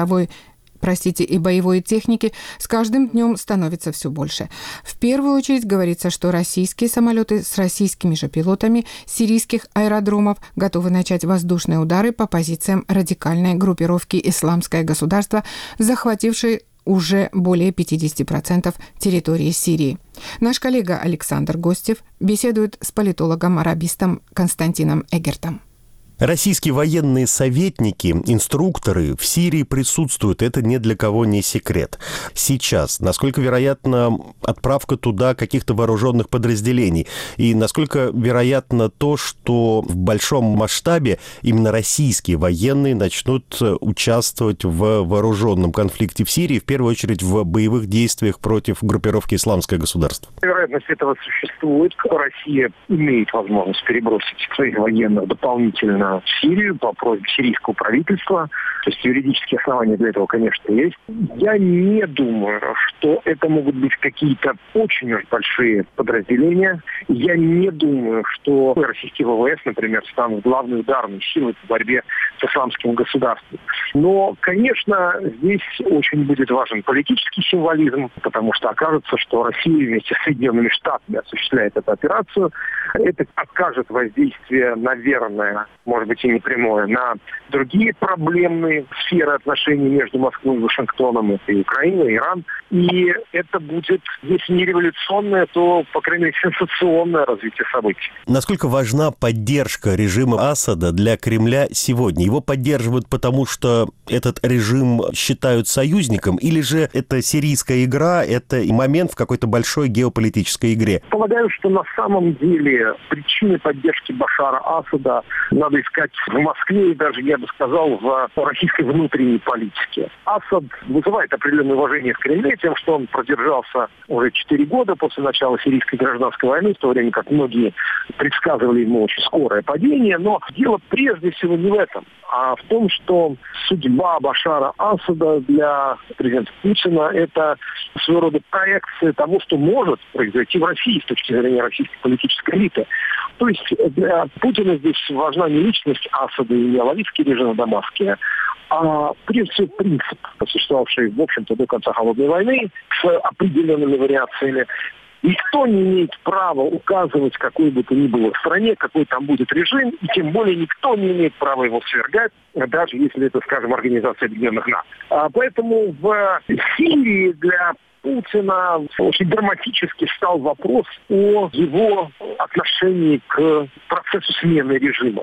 боевой техники с каждым днем становится все больше. В первую очередь говорится, что российские самолеты с российскими же пилотами сирийских аэродромов готовы начать воздушные удары по позициям радикальной группировки «Исламское государство», захватившей уже более 50% территории Сирии. Наш коллега Александр Гостев беседует с политологом-арабистом Константином Эгертом. Российские военные советники, инструкторы в Сирии присутствуют. Это ни для кого не секрет. Сейчас, насколько вероятна отправка туда каких-то вооруженных подразделений? И насколько вероятно то, что в большом масштабе именно российские военные начнут участвовать в вооруженном конфликте в Сирии, в первую очередь в боевых действиях против группировки «Исламское государство»? Вероятность этого существует. Россия имеет возможность перебросить своих военных дополнительно в Сирию по просьбе сирийского правительства. То есть юридические основания для этого, конечно, есть. Я не думаю, что это могут быть какие-то очень уж большие подразделения. Я не думаю, что российские ВВС, например, станут главной ударной силой в борьбе с исламским государством. Но, конечно, здесь очень будет важен политический символизм, потому что окажется, что Россия вместе с Соединенными Штатами осуществляет эту операцию. Это окажет воздействие, наверное, может быть и непрямое, на другие проблемные сферы отношений между Москвой и Вашингтоном. Это и Украина, и Иран. И это будет, если не революционное, то, по крайней мере, сенсационное развитие событий. Насколько важна поддержка режима Асада для Кремля сегодня? Его поддерживают потому, что этот режим считают союзником, или же это сирийская игра, это момент в какой-то большой геополитической игре? Полагаю, что на самом деле причины поддержки Башара Асада надо искать в Москве и даже, я бы сказал, в российской внутренней политике. Асад вызывает определенное уважение в Кремле тем, что он продержался уже 4 года после начала сирийской гражданской войны, в то время как многие предсказывали ему очень скорое падение. Но дело прежде всего не в этом, а в том, что судьба Башара Асада для президента Путина – это своего рода проекция того, что может произойти в России с точки зрения российской политической элиты. То есть для Путина здесь важна не личность Асада и не алавитский режим в Дамаске, а прежде всего принцип, существовавший, в общем-то, до конца Холодной войны, с определенными вариациями. Никто не имеет права указывать какой бы то ни было в стране, какой там будет режим, и тем более никто не имеет права его свергать, даже если это, скажем, Организация Объединенных Наций. Поэтому в Сирии для Путина очень драматически стал вопрос о его отношении к процессу смены режимов.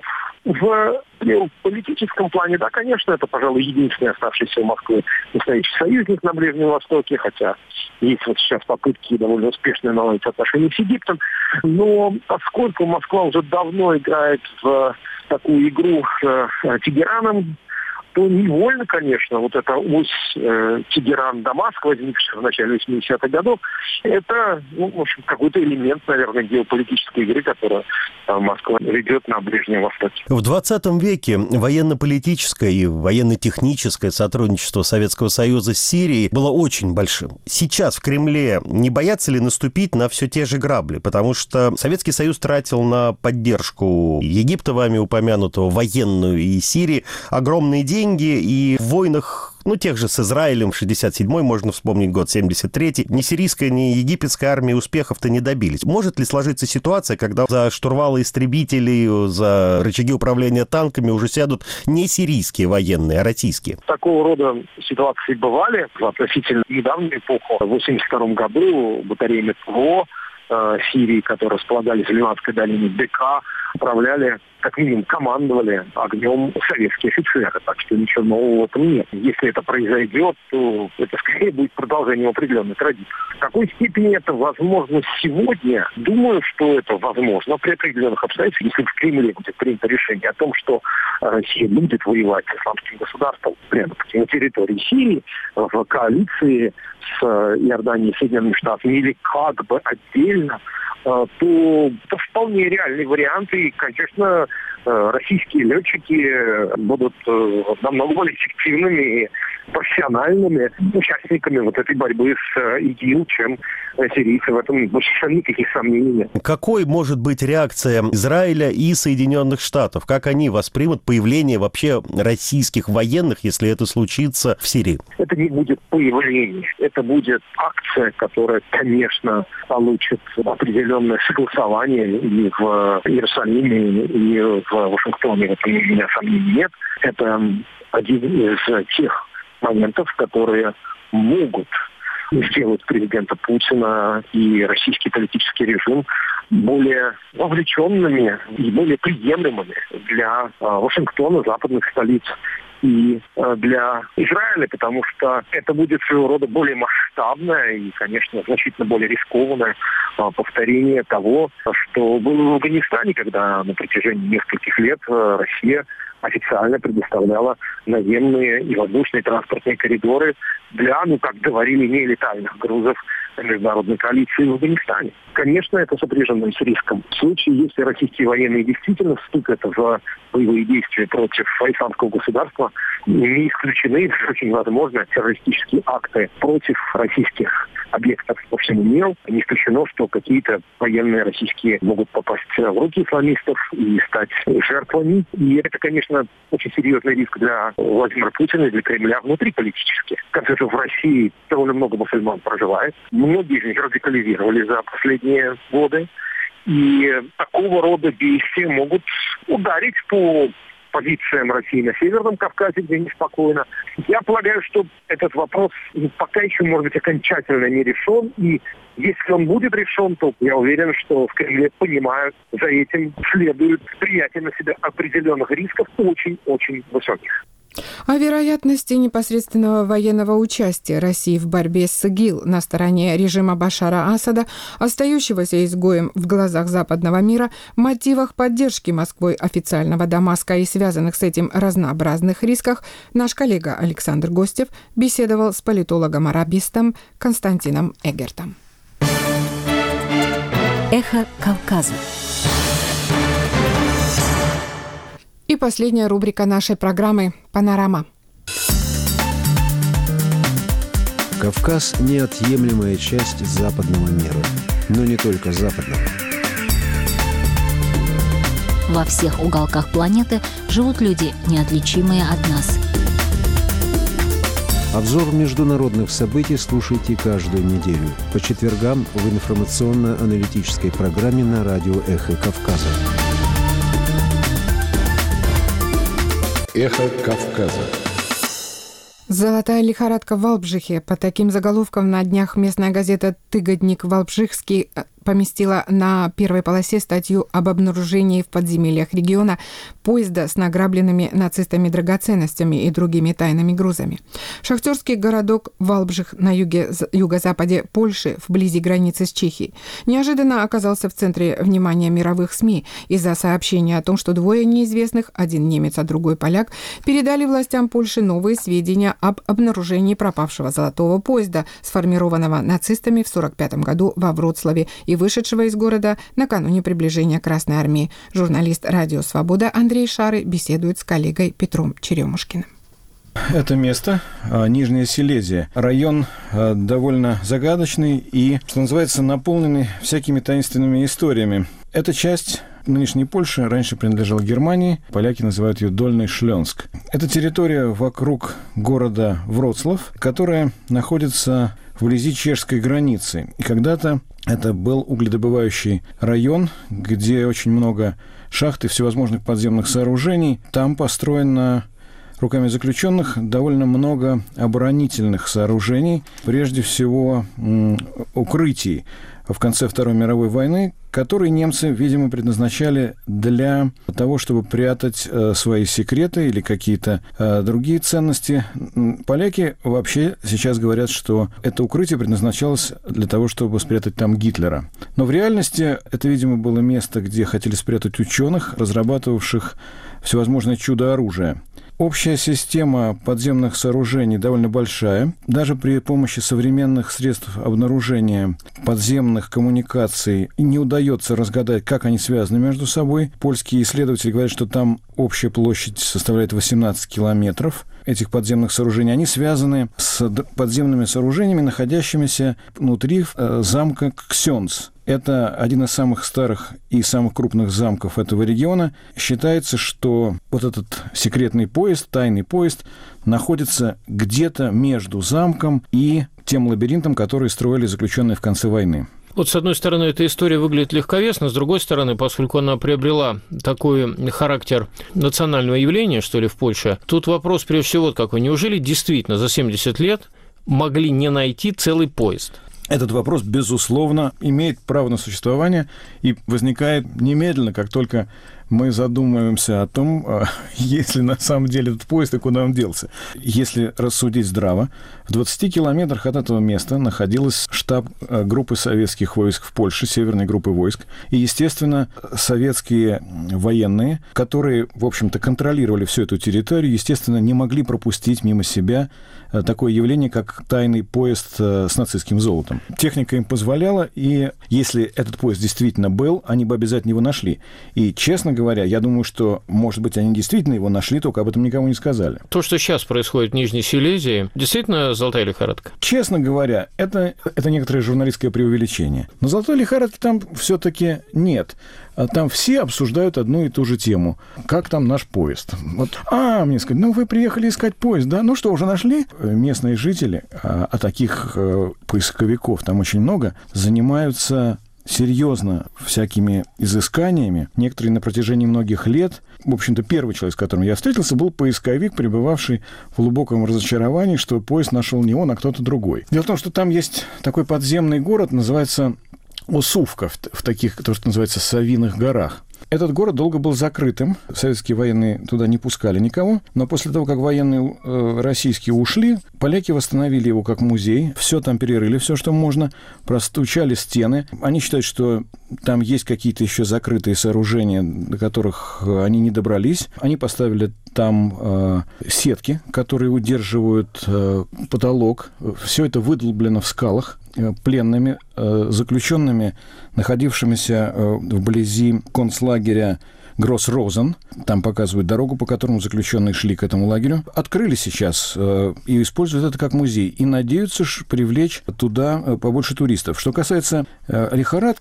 В политическом плане, да, конечно, это, пожалуй, единственный оставшийся у Москвы настоящий союзник на Ближнем Востоке, хотя есть вот сейчас попытки довольно успешные наладить отношения с Египтом. Но поскольку Москва уже давно играет в такую игру с Тегераном, то невольно, конечно, вот эта ось Тегеран-Дамаск, возникшая в начале 80-х годов, это, в общем, какой-то элемент, наверное, геополитической игры, которую Москва ведет на Ближнем Востоке. В 20 веке военно-политическое и военно-техническое сотрудничество Советского Союза с Сирией было очень большим. Сейчас в Кремле не боятся ли наступить на все те же грабли? Потому что Советский Союз тратил на поддержку Египта, вами упомянутого, военную, и Сирии огромные деньги, и в войнах, тех же с Израилем в 67-й, можно вспомнить год 73-й, ни сирийская, ни египетская армии успехов-то не добились. Может ли сложиться ситуация, когда за штурвалы истребителей, за рычаги управления танками уже сядут не сирийские военные, а российские? Такого рода ситуации бывали в относительно недавнюю эпоху. В 1982 году батареями ПВО Сирии, которые располагались в Ливанской долине, ДК, управляли, как минимум командовали огнем советские офицеры. Так что ничего нового в этом нет. Если это произойдет, то это скорее будет продолжением определенной традиции. В какой степени это возможно сегодня? Думаю, что это возможно при определенных обстоятельствах. Если в Кремле будет принято решение о том, что Россия будет воевать с исламским государством прямо на территории Сирии, в коалиции с Иорданией и Соединенными Штатами, или как бы отдельно, то это вполне реальный вариант. И, конечно, российские летчики будут намного более эффективными и профессиональными участниками вот этой борьбы с ИГИЛ, чем сирийцы. В этом совершенно никаких сомнений нет. Какой может быть реакция Израиля и Соединенных Штатов? Как они воспримут появление вообще российских военных, если это случится в Сирии? Это не будет появление. Это будет акция, которая, конечно, получит определенное согласование и в Иерусалиме, и в Вашингтоне. В этом у меня сомнений нет. Это один из тех моментов, которые могут сделать президента Путина и российский политический режим более вовлеченными и более приемлемыми для Вашингтона, западных столиц и для Израиля, потому что это будет своего рода более масштабное и, конечно, значительно более рискованное повторение того, что было в Афганистане, когда на протяжении нескольких лет Россия официально предоставляла наземные и воздушные транспортные коридоры для, как говорили, нелетальных грузов международной коалиции в Афганистане. Конечно, это сопряжено с риском. В случае, если российские военные действительно вступят в боевые действия против исламского государства, не исключены, очень возможно, террористические акты против российских объектов по всему миру. Не исключено, что какие-то военные российские могут попасть в руки исламистов и стать жертвами. И это, конечно, очень серьезный риск для Владимира Путина и для Кремля внутриполитически. В конце концов, в России довольно много мусульман проживает. Многие из них радикализировались за последние годы. И такого рода действия могут ударить по позициям России на Северном Кавказе, где неспокойно. Я полагаю, что этот вопрос пока еще, может быть, окончательно не решен. И если он будет решен, то я уверен, что в Кремле понимают, за этим следует принятие на себя определенных рисков очень-очень высоких. О вероятности непосредственного военного участия России в борьбе с ИГИЛ на стороне режима Башара Асада, остающегося изгоем в глазах западного мира, мотивах поддержки Москвой официального Дамаска и связанных с этим разнообразных рисках, наш коллега Александр Гостев беседовал с политологом-арабистом Константином Эгертом. Эхо Кавказа. И последняя рубрика нашей программы «Панорама». Кавказ – неотъемлемая часть западного мира, но не только западного. Во всех уголках планеты живут люди, неотличимые от нас. Обзор международных событий слушайте каждую неделю по четвергам в информационно-аналитической программе на радио «Эхо Кавказа». Эхо Кавказа. Золотая лихорадка в Валбжихе. По таким заголовкам на днях местная газета «Тыгодник Валбжихский» поместила на первой полосе статью об обнаружении в подземельях региона поезда с награбленными нацистами драгоценностями и другими тайными грузами. Шахтерский городок Валбжих на юго-западе Польши, вблизи границы с Чехией, неожиданно оказался в центре внимания мировых СМИ из-за сообщения о том, что двое неизвестных, один немец, а другой поляк, передали властям Польши новые сведения об обнаружении пропавшего золотого поезда, сформированного нацистами в 1945 году во Вроцлаве и вышедшего из города накануне приближения Красной Армии. Журналист «Радио Свобода» Андрей Шары беседует с коллегой Петром Черемушкиным. Это место Нижняя Силезия. Район довольно загадочный и, что называется, наполненный всякими таинственными историями. Эта часть нынешней Польши раньше принадлежала Германии. Поляки называют ее Дольный Шлёнск. Это территория вокруг города Вроцлав, которая находится вблизи чешской границы. И когда-то это был угледобывающий район, где очень много шахт и всевозможных подземных сооружений. Там построено руками заключенных довольно много оборонительных сооружений, прежде всего укрытий в конце Второй мировой войны, которые немцы, видимо, предназначали для того, чтобы прятать свои секреты или какие-то другие ценности. Поляки вообще сейчас говорят, что это укрытие предназначалось для того, чтобы спрятать там Гитлера. Но в реальности это, видимо, было место, где хотели спрятать ученых, разрабатывавших всевозможные чудо-оружие. Общая система подземных сооружений довольно большая. Даже при помощи современных средств обнаружения подземных коммуникаций не удается разгадать, как они связаны между собой. Польские исследователи говорят, что там общая площадь составляет 18 километров этих подземных сооружений. Они связаны с подземными сооружениями, находящимися внутри замка Ксёнц. Это один из самых старых и самых крупных замков этого региона. Считается, что вот этот секретный поезд, тайный поезд, находится где-то между замком и тем лабиринтом, который строили заключенные в конце войны. Вот, с одной стороны, эта история выглядит легковесно, с другой стороны, поскольку она приобрела такой характер национального явления, что ли, в Польше, тут вопрос, прежде всего, какой. Неужели действительно за 70 лет могли не найти целый поезд? Этот вопрос, безусловно, имеет право на существование и возникает немедленно, как только мы задумываемся о том, есть ли на самом деле этот поезд и куда он делся. Если рассудить здраво, в 20 километрах от этого места находился штаб группы советских войск в Польше, северной группы войск. И, естественно, советские военные, которые, в общем-то, контролировали всю эту территорию, естественно, не могли пропустить мимо себя такое явление, как тайный поезд с нацистским золотом. Техника им позволяла, и если этот поезд действительно был, они бы обязательно его нашли. И, честно говоря, я думаю, что, может быть, они действительно его нашли, только об этом никому не сказали. То, что сейчас происходит в Нижней Силезии, действительно золотая лихорадка? Честно говоря, это некоторое журналистское преувеличение. Но золотой лихорадки там все-таки нет. Там все обсуждают одну и ту же тему. Как там наш поезд? Вот, мне сказали, вы приехали искать поезд, да? Ну что, уже нашли? Местные жители, а таких поисковиков там очень много, занимаются серьезно всякими изысканиями. Некоторые на протяжении многих лет. В общем-то, первый человек, с которым я встретился, был поисковик, пребывавший в глубоком разочаровании, что поезд нашел не он, а кто-то другой. Дело в том, что там есть такой подземный город, называется Осувка, в таких, то, что называется, Савиных горах. Этот город долго был закрытым. Советские военные туда не пускали никого. Но после того, как военные российские ушли, поляки восстановили его как музей. Все там перерыли, все, что можно. Простучали стены. Они считают, что там есть какие-то еще закрытые сооружения, до которых они не добрались. Они поставили там сетки, которые удерживают потолок. Все это выдолблено в скалах пленными, заключенными, находившимися вблизи концлагеря Гросс-Розен. Там показывают дорогу, по которому заключенные шли к этому лагерю. Открыли сейчас и используют это как музей. И надеются привлечь туда побольше туристов. Что касается лихорадки,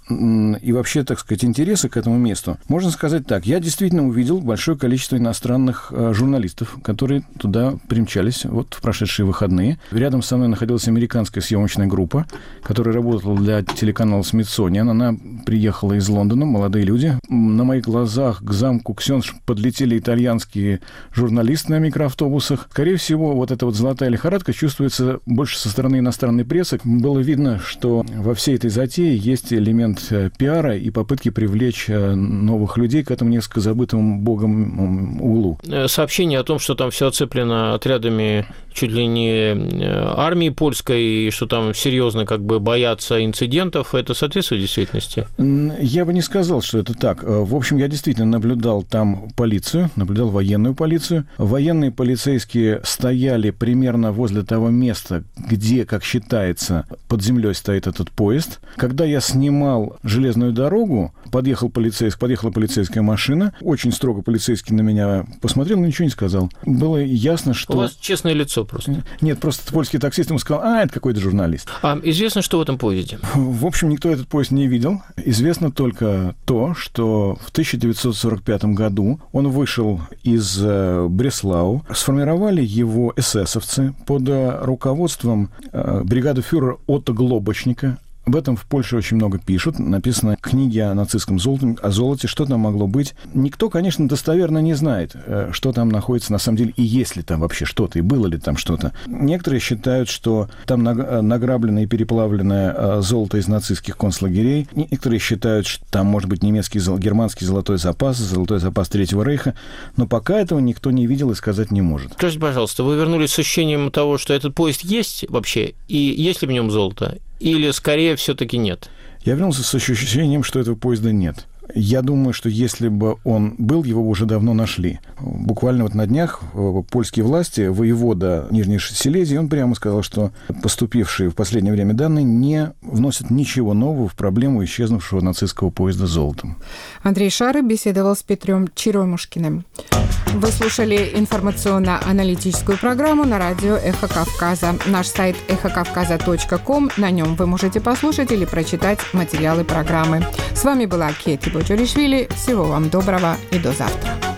и вообще, так сказать, интереса к этому месту, можно сказать так. Я действительно увидел большое количество иностранных журналистов, которые туда примчались вот в прошедшие выходные. Рядом со мной находилась американская съемочная группа, которая работала для телеканала Смитсониан. Она приехала из Лондона, молодые люди. На моих глазах к замку Ксёндж подлетели итальянские журналисты на микроавтобусах. Скорее всего, вот эта вот золотая лихорадка чувствуется больше со стороны иностранной прессы. Было видно, что во всей этой затее есть элемент пиара и попытки привлечь новых людей к этому несколько забытому богом углу. Сообщение о том, что там все оцеплено отрядами чуть ли не армии польской, и что там серьезно как бы боятся инцидентов, это соответствует действительности? Я бы не сказал, что это так. В общем, я действительно наблюдал там полицию, наблюдал военную полицию. Военные полицейские стояли примерно возле того места, где, как считается, под землей стоит этот поезд. Когда я снимал железную дорогу, подъехала полицейская машина. Очень строго полицейский на меня посмотрел, но ничего не сказал. Было ясно, что... У вас честное лицо просто. Нет, просто польский таксист ему сказал, это какой-то журналист. А известно, что в этом поезде? В общем, никто этот поезд не видел. Известно только то, что в 1945 году он вышел из Бреслау. Сформировали его эсэсовцы под руководством бригады фюрера Отто Глобочника. Об этом в Польше очень много пишут. Написано книги о нацистском золоте, что там могло быть. Никто, конечно, достоверно не знает, что там находится на самом деле, и есть ли там вообще что-то, и было ли там что-то. Некоторые считают, что там награбленное и переплавленное золото из нацистских концлагерей. Некоторые считают, что там может быть германский золотой запас Третьего Рейха. Но пока этого никто не видел и сказать не может. Скажите, пожалуйста, вы вернулись с ощущением того, что этот поезд есть вообще, и есть ли в нем золото? Или, скорее, все-таки нет? Я вернулся с ощущением, что этого поезда нет. Я думаю, что если бы он был, его бы уже давно нашли. Буквально вот на днях польские власти, воевода Нижней Силезии, он прямо сказал, что поступившие в последнее время данные не вносят ничего нового в проблему исчезнувшего нацистского поезда с золотом. Андрей Шары беседовал с Петром Черемушкиным. Вы слушали информационно-аналитическую программу на радио «Эхо Кавказа». Наш сайт эхокавказа.ком. На нем вы можете послушать или прочитать материалы программы. С вами была Кетти Боджоришвили. Всего вам доброго и до завтра.